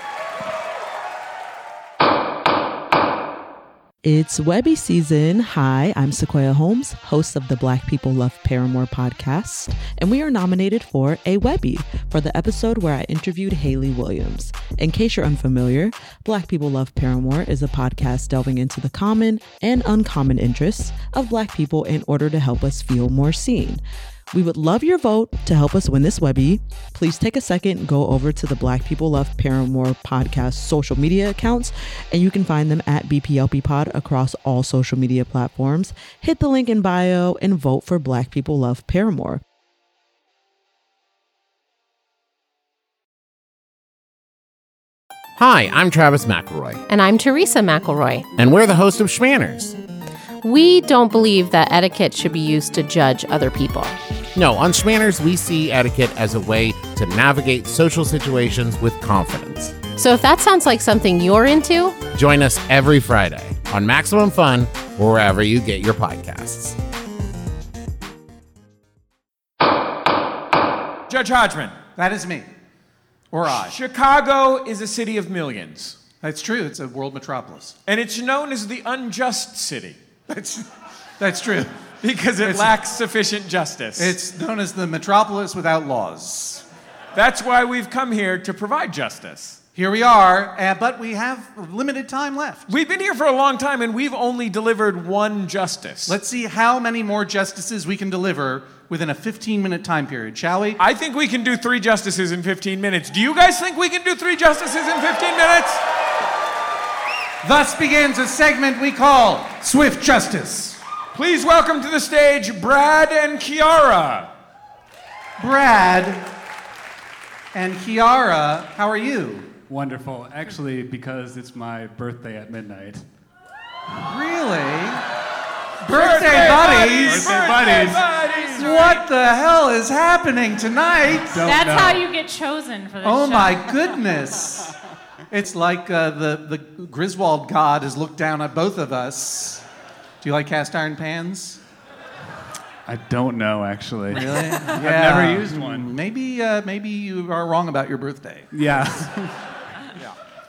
It's Webby season. Hi, I'm Sequoia Holmes, host of the Black People Love Paramore podcast, and we are nominated for a Webby for the episode where I interviewed Hayley Williams. In case you're unfamiliar, Black People Love Paramore is a podcast delving into the common and uncommon interests of Black people in order to help us feel more seen. We would love your vote to help us win this Webby. Please take a second, go over to the Black People Love Paramore podcast social media accounts, and you can find them at BPLP Pod across all social media platforms. Hit the link in bio and vote for Black People Love Paramore. Hi, I'm Travis McElroy. And I'm Teresa McElroy. And we're the host of Schmanners. We don't believe that etiquette should be used to judge other people. No, on Schmanners, we see etiquette as a way to navigate social situations with confidence. So if that sounds like something you're into, join us every Friday on Maximum Fun or wherever you get your podcasts. Judge Hodgman. That is me. Or I. Chicago is a city of millions. That's true. It's a world metropolis. And it's known as the unjust city. That's true. Because it lacks sufficient justice. It's known as the metropolis without laws. That's why we've come here to provide justice. Here we are, but we have limited time left. We've been here for a long time, and we've only delivered one justice. Let's see how many more justices we can deliver within a 15-minute time period, shall we? I think we can do 3 justices in 15 minutes. Do you guys think we can do 3 justices in 15 minutes? Thus begins a segment we call Swift Justice. Please welcome to the stage Brad and Kiara. Brad and Kiara, how are you? Wonderful. Actually, because it's my birthday at midnight. Really? Birthday buddies? Birthday buddies. What the hell is happening tonight? That's how you get chosen for this show. Oh my goodness. It's like the Griswold god has looked down at both of us. Do you like cast iron pans? I don't know, actually. Really? I've never used one. Maybe you are wrong about your birthday. Yeah.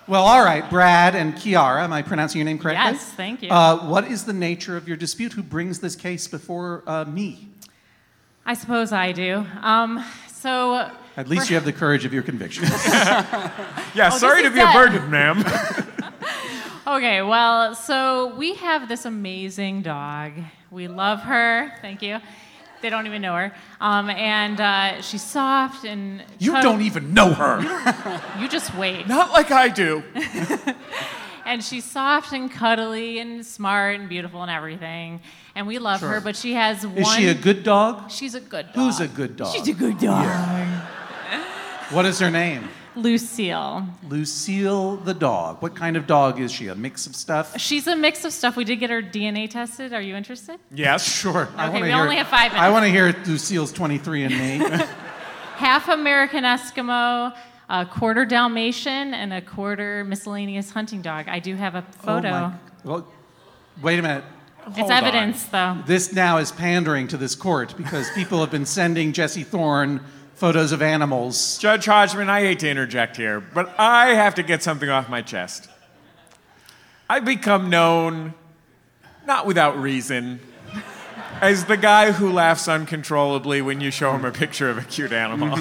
Well, all right, Brad and Kiara, am I pronouncing your name correctly? Yes, thank you. What is the nature of your dispute? Who brings this case before me? I suppose I do. So At least you have the courage of your convictions. Yeah, sorry to be a burden, ma'am. Okay, well, so we have this amazing dog. We love her. Thank you. They don't even know her. And she's soft and... You don't even know her. You just wait. Not like I do. And she's soft and cuddly and smart and beautiful and everything. And we love her, but she has one... Is she a good dog? She's a good dog. Who's a good dog? She's a good dog. Yeah. What is her name? Lucille. Lucille the dog. What kind of dog is she? A mix of stuff? She's a mix of stuff. We did get her DNA tested. Are you interested? Yes, sure. Okay, we only have 5 minutes. I want to hear Lucille's 23andMe. Half American Eskimo, a quarter Dalmatian, and a quarter miscellaneous hunting dog. I do have a photo. Well, wait a minute. It's evidence, though. This now is pandering to this court because people have been sending Jesse Thorne photos of animals. Judge Hodgman, I hate to interject here, but I have to get something off my chest. I've become known, not without reason, as the guy who laughs uncontrollably when you show him a picture of a cute animal.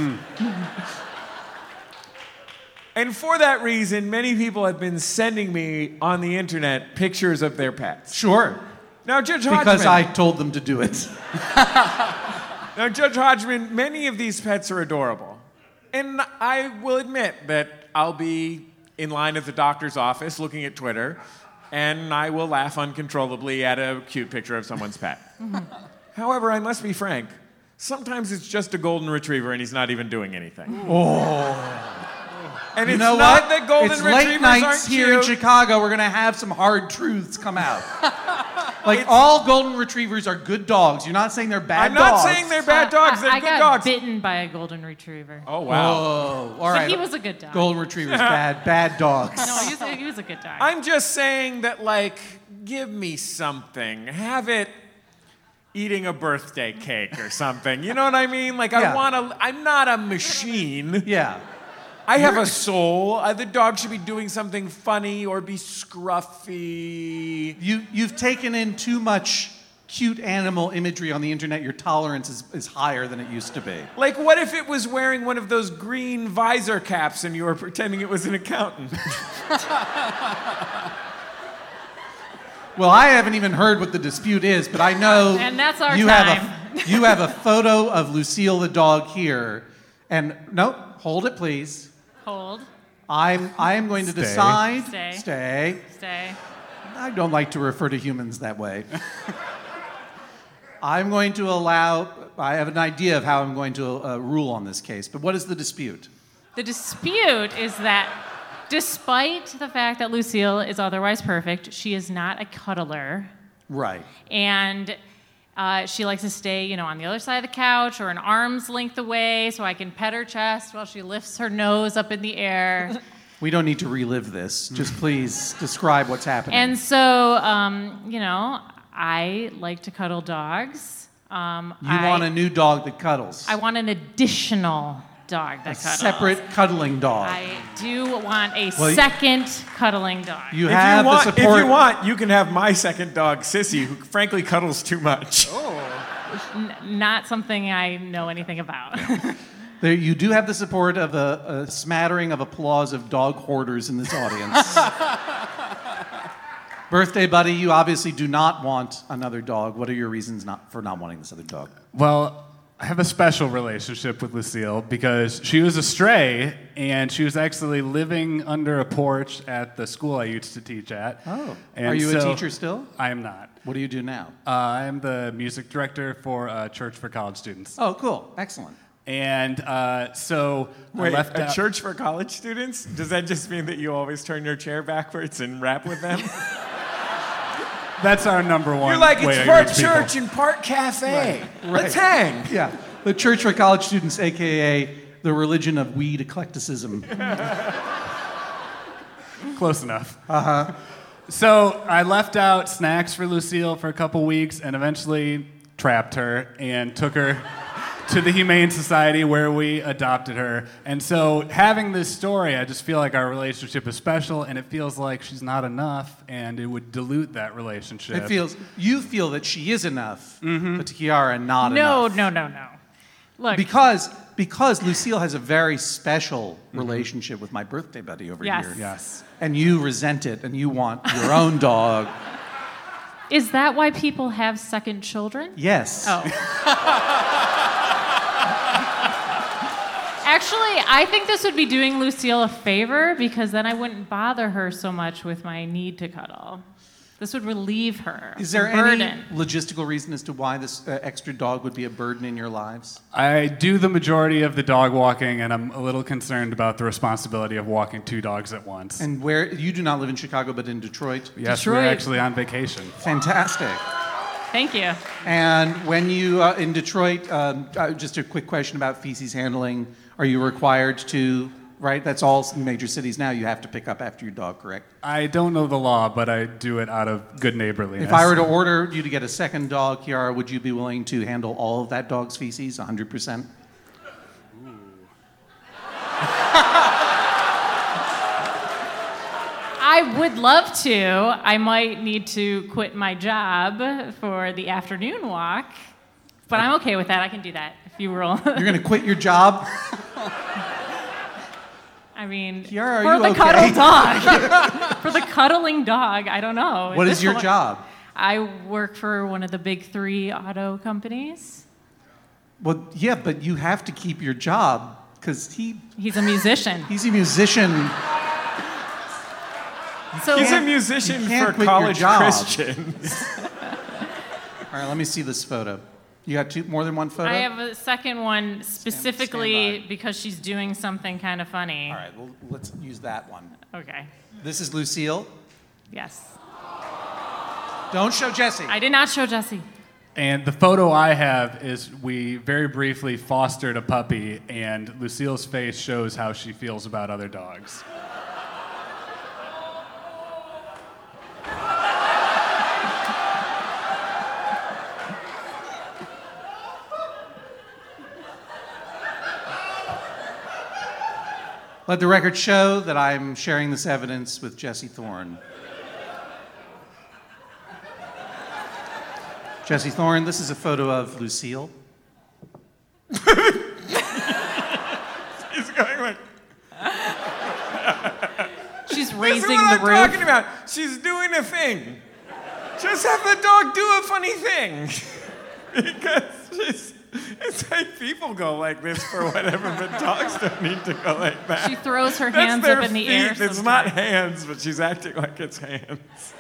And for that reason, many people have been sending me on the internet pictures of their pets. Sure. Now, Judge Hodgman... Because I told them to do it. Now, Judge Hodgman, many of these pets are adorable. And I will admit that I'll be in line at the doctor's office looking at Twitter, and I will laugh uncontrollably at a cute picture of someone's pet. However, I must be frank. Sometimes it's just a golden retriever and he's not even doing anything. And You it's know not what? that golden it's retrievers late nights aren't here in cute. Chicago. We're going to have some hard truths come out. Like, all golden retrievers are good dogs. You're not saying they're bad I'm dogs. not saying they're bad dogs. They're I good got dogs. bitten by a golden retriever. Oh, wow. Oh, all right. But he was a good dog. Golden retrievers, bad dogs. No, he was a good dog. I'm just saying that, like, give me something. Have it eating a birthday cake or something. You know what I mean? Like, Yeah. I'm not a machine. Yeah. I have a soul. The dog should be doing something funny or be scruffy. You've taken in too much cute animal imagery on the internet. Your tolerance is higher than it used to be. Like, what if it was wearing one of those green visor caps and you were pretending it was an accountant? Well, I haven't even heard what the dispute is, but I know And that's our you time. you have a photo of Lucille the dog here. And no, hold it, please. Hold. I am going to decide. Stay. Stay. I don't like to refer to humans that way. I'm going to I have an idea of how I'm going to rule on this case, but what is the dispute? The dispute is that despite the fact that Lucille is otherwise perfect, she is not a cuddler. Right. And she likes to stay, on the other side of the couch or an arm's length away so I can pet her chest while she lifts her nose up in the air. We don't need to relive this. Just please describe what's happening. And so, I like to cuddle dogs. You want a new dog that cuddles. I want an additional dog that cuddles. Separate cuddling dog. I do want a Well, second cuddling dog. You have the support. If you want, you can have my second dog, Sissy, who frankly cuddles too much. Not something I know anything about. There, you do have the support of a smattering of applause of dog hoarders in this audience. Birthday buddy, you obviously do not want another dog. What are your reasons for not wanting this other dog? Well, I have a special relationship with Lucille because she was a stray and she was actually living under a porch at the school I used to teach at. Oh. And Are you a so- teacher still? I am not. What do you do now? I am the music director for a church for college students. Oh, cool. Excellent. And so I Wait, left a out- church for college students? Does that just mean that you always turn your chair backwards and rap with them? That's our number one. You're like, way it's to part reach people. church and part cafe. Right. Let's hang. Yeah. The Church for College Students, a.k.a. the religion of weed eclecticism. Close enough. Uh-huh. So I left out snacks for Lucille for a couple weeks and eventually trapped her and took her to the Humane Society where we adopted her. And so having this story, I just feel like our relationship is special, and it feels like she's not enough, and it would dilute that relationship. You feel that she is enough, but to Kiara, not No. enough. Look. Because Lucille has a very special relationship with my birthday buddy over Yes. here. Yes. And you resent it, and you want your own dog. Is that why people have second children? Yes. Oh. Actually, I think this would be doing Lucille a favor because then I wouldn't bother her so much with my need to cuddle. This would relieve her. Is there of burden. any logistical reason as to why this extra dog would be a burden in your lives? I do the majority of the dog walking, and I'm a little concerned about the responsibility of walking 2 dogs at once. And where you do not live in Chicago, but in Detroit? Yes, we're actually on vacation. Fantastic. Thank you. And when you, in Detroit, just a quick question about feces handling. Are you required to, right? That's all major cities now. You have to pick up after your dog, correct? I don't know the law, but I do it out of good neighborliness. If I were to order you to get a second dog, Kiara, would you be willing to handle all of that dog's feces, 100%? I would love to. I might need to quit my job for the afternoon walk, but I'm okay with that. I can do that if you roll. You're going to quit your job? I mean, Kiara, for are you the okay? cuddle dog. For the cuddling dog, I don't know. What is your job? I work for one of the big 3 auto companies. Well, yeah, but you have to keep your job because he's a musician. He's a musician. So he's a musician you can't for quit your college job. Christians. All right, let me see this photo. You got more than one photo? I have a second one specifically because she's doing something kind of funny. All right, well, let's use that one. Okay. This is Lucille. Yes. Don't show Jesse. I did not show Jesse. And the photo I have is we very briefly fostered a puppy, and Lucille's face shows how she feels about other dogs. Let the record show that I'm sharing this evidence with Jesse Thorne. Jesse Thorne, this is a photo of Lucille. He's going like. She's This is raising what the I'm roof. talking about. She's doing a thing. Just have the dog do a funny thing. Because it's like people go like this for whatever, but dogs don't need to go like that. She throws her That's hands their up in the feet. air It's sometimes. not hands, but she's acting like it's hands.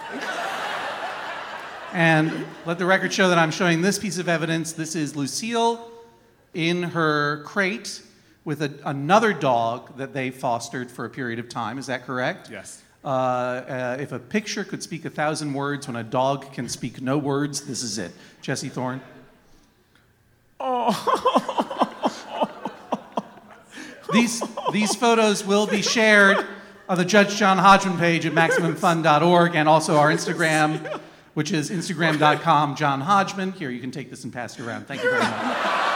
And let the record show that I'm showing this piece of evidence. This is Lucille in her crate with another dog that they fostered for a period of time. Is that correct? Yes. If a picture could speak 1,000 words when a dog can speak no words, this is it. Jesse Thorne. These photos will be shared on the Judge John Hodgman page at MaximumFun.org and also our Instagram, which is Instagram.com John Hodgman. Here, you can take this and pass it around. Thank you very much.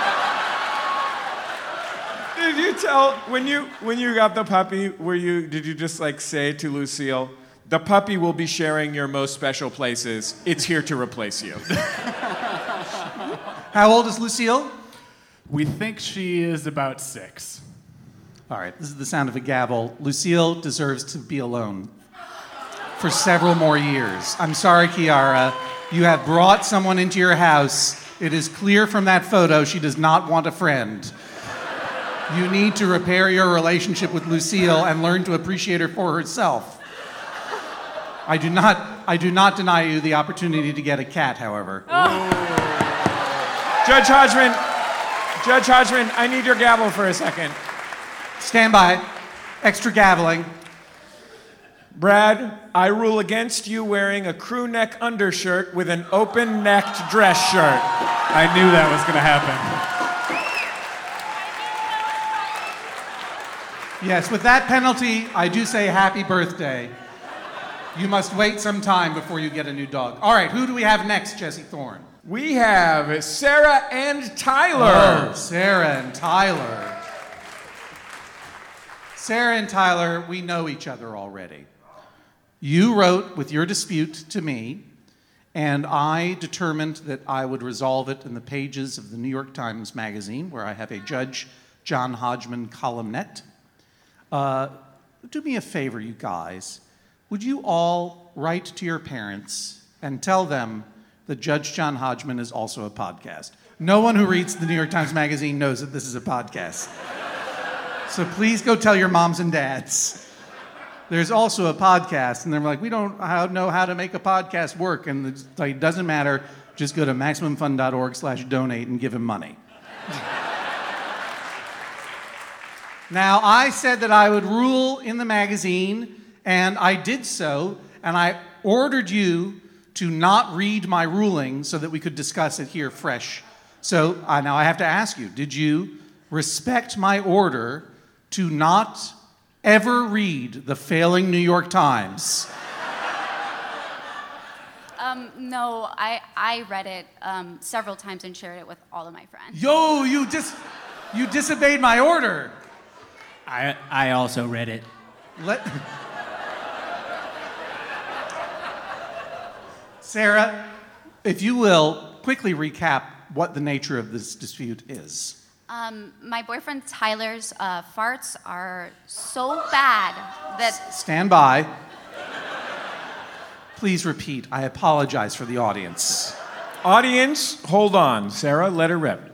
Did you tell when you got the puppy? Did you just like say to Lucille, "The puppy will be sharing your most special places. It's here to replace you." How old is Lucille? We think she is about 6. All right, this is the sound of a gavel. Lucille deserves to be alone for several more years. I'm sorry, Kiara. You have brought someone into your house. It is clear from that photo she does not want a friend. You need to repair your relationship with Lucille and learn to appreciate her for herself. I do not deny you the opportunity to get a cat, however. Judge Hodgman, I need your gavel for a second. Stand by. Extra gaveling. Brad, I rule against you wearing a crew neck undershirt with an open-necked dress shirt. I knew that was going to happen. Yes, with that penalty, I do say happy birthday. You must wait some time before you get a new dog. All right, who do we have next, Jesse Thorne? We have Sarah and Tyler. Oh, Sarah and Tyler. Sarah and Tyler, we know each other already. You wrote with your dispute to me, and I determined that I would resolve it in the pages of the New York Times Magazine, where I have a Judge John Hodgman columnette. Do me a favor, you guys. Would you all write to your parents and tell them that Judge John Hodgman is also a podcast? No one who reads the New York Times Magazine knows that this is a podcast. So please go tell your moms and dads. There's also a podcast, and they're like, we don't know how to make a podcast work, and it's like, it doesn't matter. Just go to MaximumFun.org/donate and give him money. Now, I said that I would rule in the magazine, and I did so, and I ordered you to not read my ruling so that we could discuss it here fresh. So now I have to ask you, did you respect my order to not ever read the failing New York Times? No, I read it several times and shared it with all of my friends. Yo, you disobeyed my order. I also read it. Sarah, if you will, quickly recap what the nature of this dispute is. My boyfriend Tyler's farts are so bad that... Stand by. Please repeat. I apologize for the audience. Audience, hold on. Sarah, let her rip.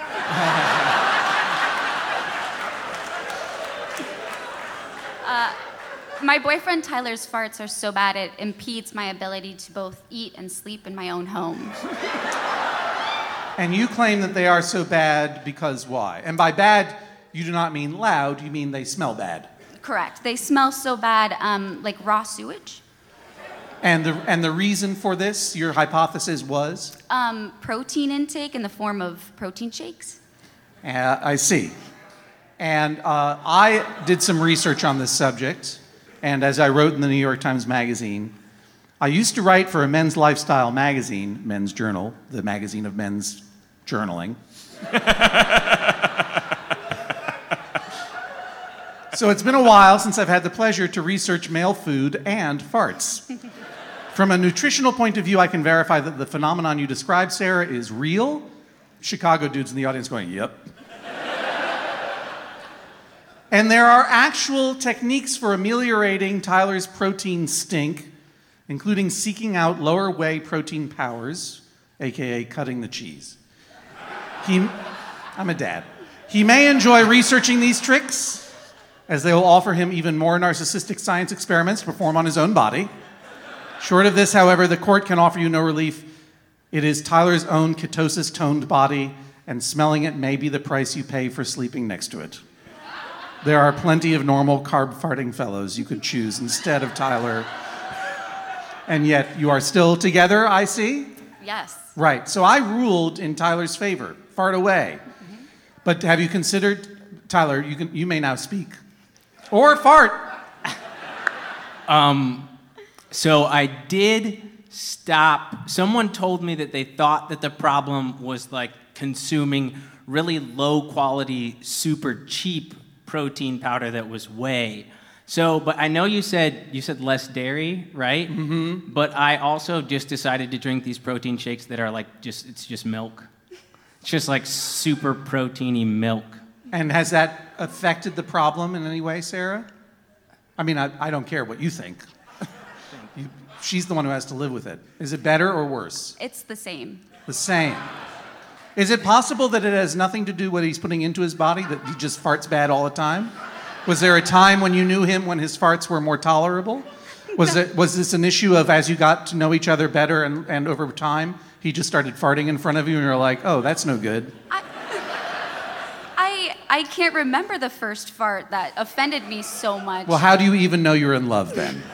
My boyfriend Tyler's farts are so bad it impedes my ability to both eat and sleep in my own home. And you claim that they are so bad because why? And by bad, you do not mean loud, you mean they smell bad. Correct. They smell so bad, like raw sewage. And the reason for this, your hypothesis was? Protein intake in the form of protein shakes. I see. And I did some research on this subject, and as I wrote in the New York Times Magazine, I used to write for a men's lifestyle magazine, Men's Journal, the magazine of men's journaling. So it's been a while since I've had the pleasure to research male food and farts. From a nutritional point of view, I can verify that the phenomenon you described, Sarah, is real. Chicago dudes in the audience going, yep. And there are actual techniques for ameliorating Tyler's protein stink, including seeking out lower whey protein powers, aka cutting the cheese. I'm a dad. He may enjoy researching these tricks, as they will offer him even more narcissistic science experiments to perform on his own body. Short of this, however, the court can offer you no relief. It is Tyler's own ketosis-toned body, and smelling it may be the price you pay for sleeping next to it. There are plenty of normal carb-farting fellows you could choose instead of Tyler. And yet, you are still together, I see? Yes. Right. So I ruled in Tyler's favor. Fart away. Mm-hmm. But have you considered, Tyler, you may now speak. Or fart. So I did stop. Someone told me that they thought that the problem was like consuming really low quality, super cheap protein powder that was whey. So, but I know you said less dairy, right? Mm-hmm. But I also just decided to drink these protein shakes that are like it's just milk. It's just like super proteiny milk. And has that affected the problem in any way, Sarah? I mean, I don't care what you think. She's the one who has to live with it. Is it better or worse? It's the same. The same. Is it possible that it has nothing to do with what he's putting into his body, that he just farts bad all the time? Was there a time when you knew him when his farts were more tolerable? Was this an issue of as you got to know each other better and over time, he just started farting in front of you and you're like, oh, that's no good? I can't remember the first fart that offended me so much. Well, how do you even know you're in love then?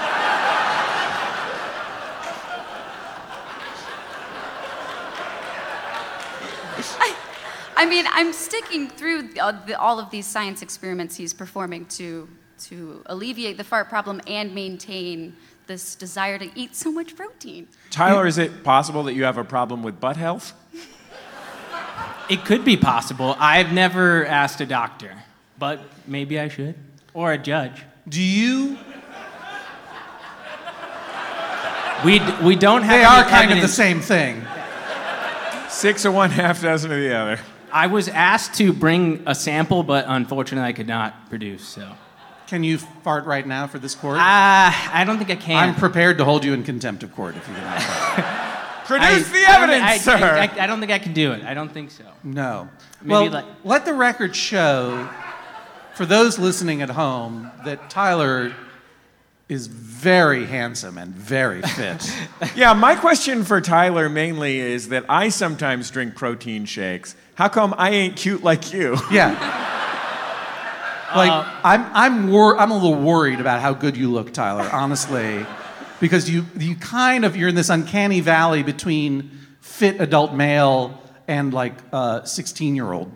I mean, I'm sticking through all of these science experiments he's performing to alleviate the fart problem and maintain this desire to eat so much protein. Tyler, is it possible that you have a problem with butt health? It could be possible. I've never asked a doctor, but maybe I should. Or a judge. Do you? We don't have. They any are kind of the evidence. same thing. 6 of one, half dozen of the other. I was asked to bring a sample, but unfortunately I could not produce, so. Can you fart right now for this court? I don't think I can. I'm prepared to hold you in contempt of court if you can. Produce the evidence, sir. I don't think I can do it. I don't think so. No. Maybe Well, let the record show, for those listening at home, that Tyler is very handsome and very fit. Yeah, my question for Tyler mainly is that I sometimes drink protein shakes. How come I ain't cute like you? Yeah. Like, I'm a little worried about how good you look, Tyler, honestly. Because you're in this uncanny valley between fit adult male and like 16-year-old.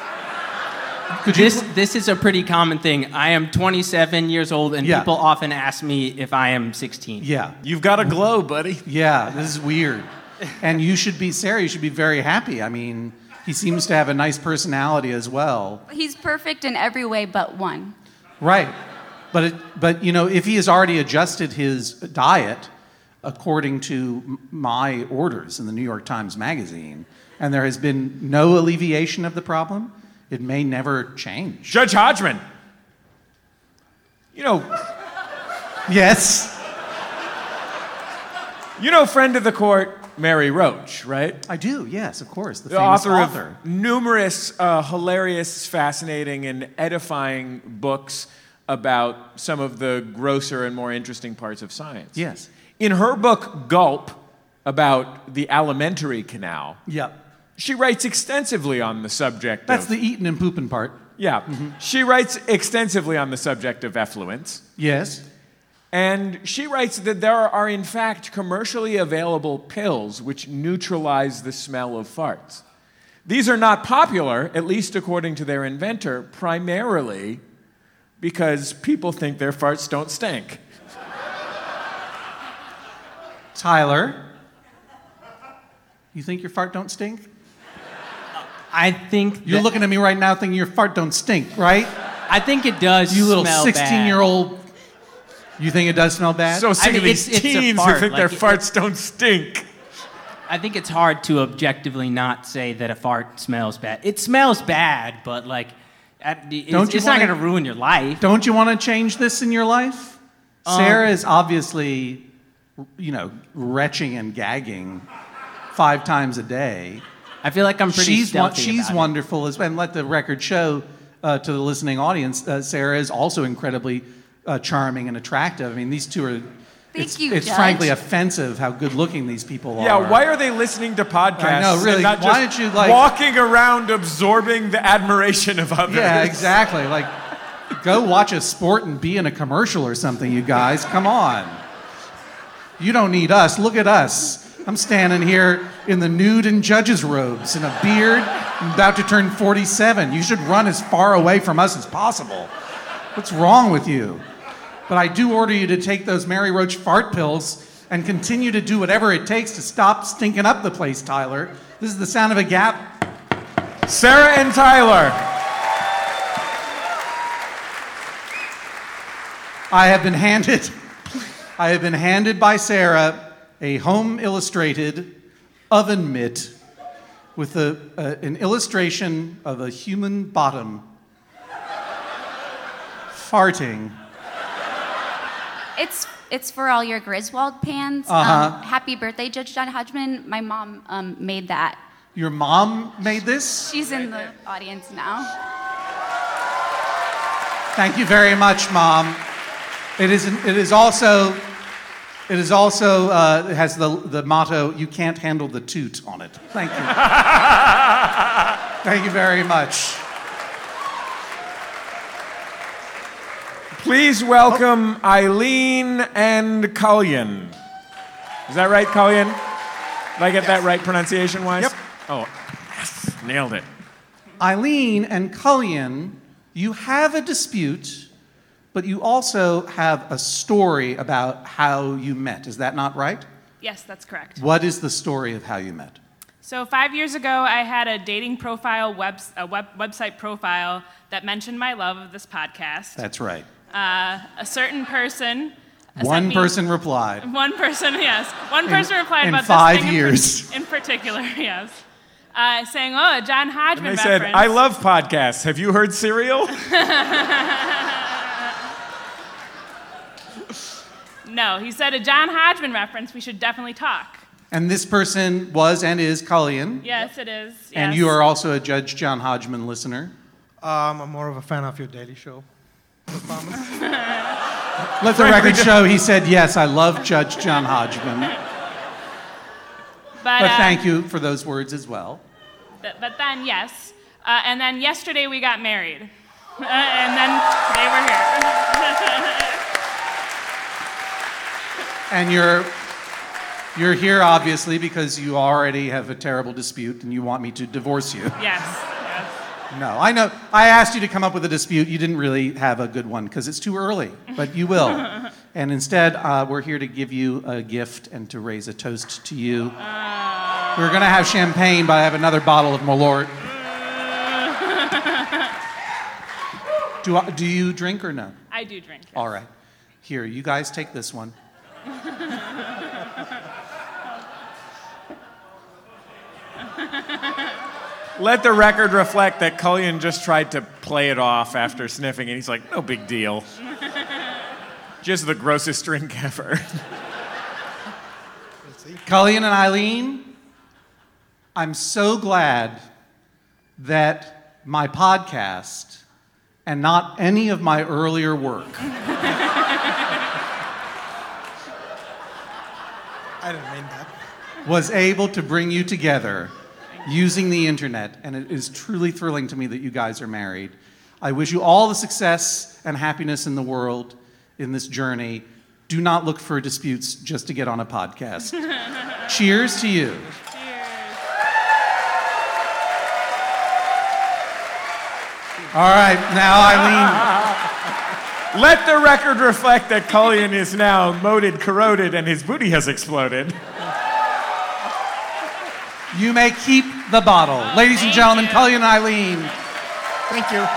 This is a pretty common thing. I am 27 years old, and people often ask me if I am 16. Yeah. You've got a glow, buddy. Yeah, this is weird. And Sarah, you should be very happy. I mean, he seems to have a nice personality as well. He's perfect in every way but one. Right. But if he has already adjusted his diet according to my orders in the New York Times Magazine, and there has been no alleviation of the problem, it may never change. Judge Hodgman. Yes. Friend of the court, Mary Roach, right? I do, yes, of course. The famous famous author of numerous hilarious, fascinating, and edifying books about some of the grosser and more interesting parts of science. Yes. In her book, Gulp, about the alimentary canal, she writes extensively on the subject That's of... the eating and pooping part. Yeah. She writes extensively on the subject of effluents. Yes. And she writes that there are, in fact, commercially available pills which neutralize the smell of farts. These are not popular, at least according to their inventor, primarily because people think their farts don't stink. Tyler, you think your fart don't stink? I think you're looking at me right now thinking your fart don't stink, right? I think it does. You little smell 16-year-old. You think it does smell bad? So sick of these it's a teens who fart, think their like, farts don't stink. I think it's hard to objectively not say that a fart smells bad. It smells bad, but it's not going to ruin your life. Don't you want to change this in your life? Sarah is obviously, retching and gagging 5 times a day. I feel like I'm pretty stealthy She's about wonderful as well. And let the record show to the listening audience, Sarah is also incredibly charming and attractive. I mean, these two are... Thank It's Judge. frankly offensive how good-looking these people are. Yeah, why are they listening to podcasts? I know, really. And not Why just don't you, walking around absorbing the admiration of others? Yeah, exactly. Like, go watch a sport and be in a commercial or something, you guys. Come on. You don't need us. Look at us. I'm standing here in the nude and judge's robes and a beard. I'm about to turn 47. You should run as far away from us as possible. What's wrong with you? But I do order you to take those Mary Roach fart pills and continue to do whatever it takes to stop stinking up the place, Tyler. This is the sound of a gap. Sarah and Tyler. I have been handed by Sarah a home illustrated oven mitt with an illustration of a human bottom farting. It's for all your Griswold pans. Uh-huh. Happy birthday, Judge John Hodgman. My mom made that. Your mom made this? She's in the audience now. Thank you very much, Mom. It has the motto, "You can't handle the toot" on it. Thank you. Thank you very much. Please welcome Eileen and Cullion. Is that right, Cullion? Did I get that right pronunciation-wise? Yep. Oh, yes, nailed it. Eileen and Cullion, you have a dispute but you also have a story about how you met. Is that not right? Yes, that's correct. What is the story of how you met? So 5 years ago, I had a dating profile, website profile that mentioned my love of this podcast. That's right. A certain person. One person replied. One person, yes. One person replied in about 5 this thing years. in particular, yes. Saying, "Oh, a John Hodgman And they reference." said, "I love podcasts. Have you heard Serial?" No, he said a John Hodgman reference. We should definitely talk. And this person was and is Cullion. Yes, it is. Yes. And you are also a Judge John Hodgman listener. I'm more of a fan of your Daily Show. Let the record show he said, yes, I love Judge John Hodgman. But thank you for those words as well. But then, yes. And then yesterday we got married. And then they were here. And you're here, obviously, because you already have a terrible dispute and you want me to divorce you. Yes. No, I know. I asked you to come up with a dispute. You didn't really have a good one because it's too early, but you will. And instead, we're here to give you a gift and to raise a toast to you. We're going to have champagne, but I have another bottle of Malort. Do you drink or no? I do drink. Yes. All right. Here, you guys take this one. Let the record reflect that Cullion just tried to play it off after sniffing, and he's like, no big deal. Just the grossest drink ever. Cullion and Eileen, I'm so glad that my podcast and not any of my earlier work I didn't mean that. was able to bring you together using the internet, and it is truly thrilling to me that you guys are married. I wish you all the success and happiness in the world in this journey. Do not look for disputes just to get on a podcast. Cheers to you. All right, now Eileen. Let the record reflect that Cullion is now moated, corroded, and his booty has exploded. You may keep the bottle. Ladies and gentlemen, Cullion and Eileen. Thank you.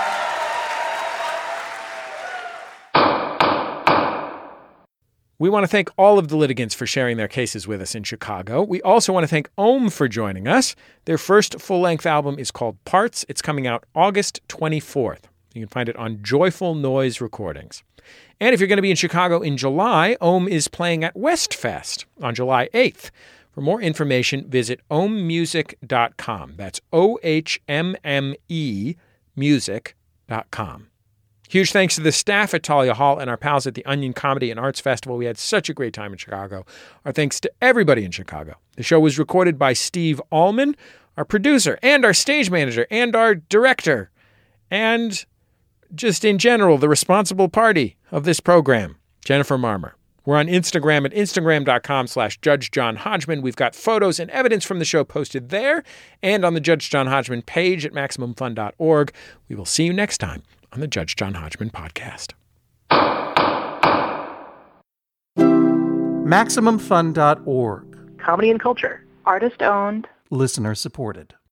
We want to thank all of the litigants for sharing their cases with us in Chicago. We also want to thank Ohm for joining us. Their first full-length album is called Parts. It's coming out August 24th. You can find it on Joyful Noise Recordings. And if you're going to be in Chicago in July, Ohm is playing at Westfest on July 8th. For more information, visit ohmmusic.com. That's OHMME music.com. Huge thanks to the staff at Talia Hall and our pals at the Onion Comedy and Arts Festival. We had such a great time in Chicago. Our thanks to everybody in Chicago. The show was recorded by Steve Allman, our producer, and our stage manager, and our director, and just in general, the responsible party of this program, Jennifer Marmer. We're on Instagram at instagram.com/Judge John Hodgman. We've got photos and evidence from the show posted there and on the Judge John Hodgman page at MaximumFun.org. We will see you next time on the Judge John Hodgman podcast. MaximumFun.org. Comedy and culture. Artist owned. Listener supported.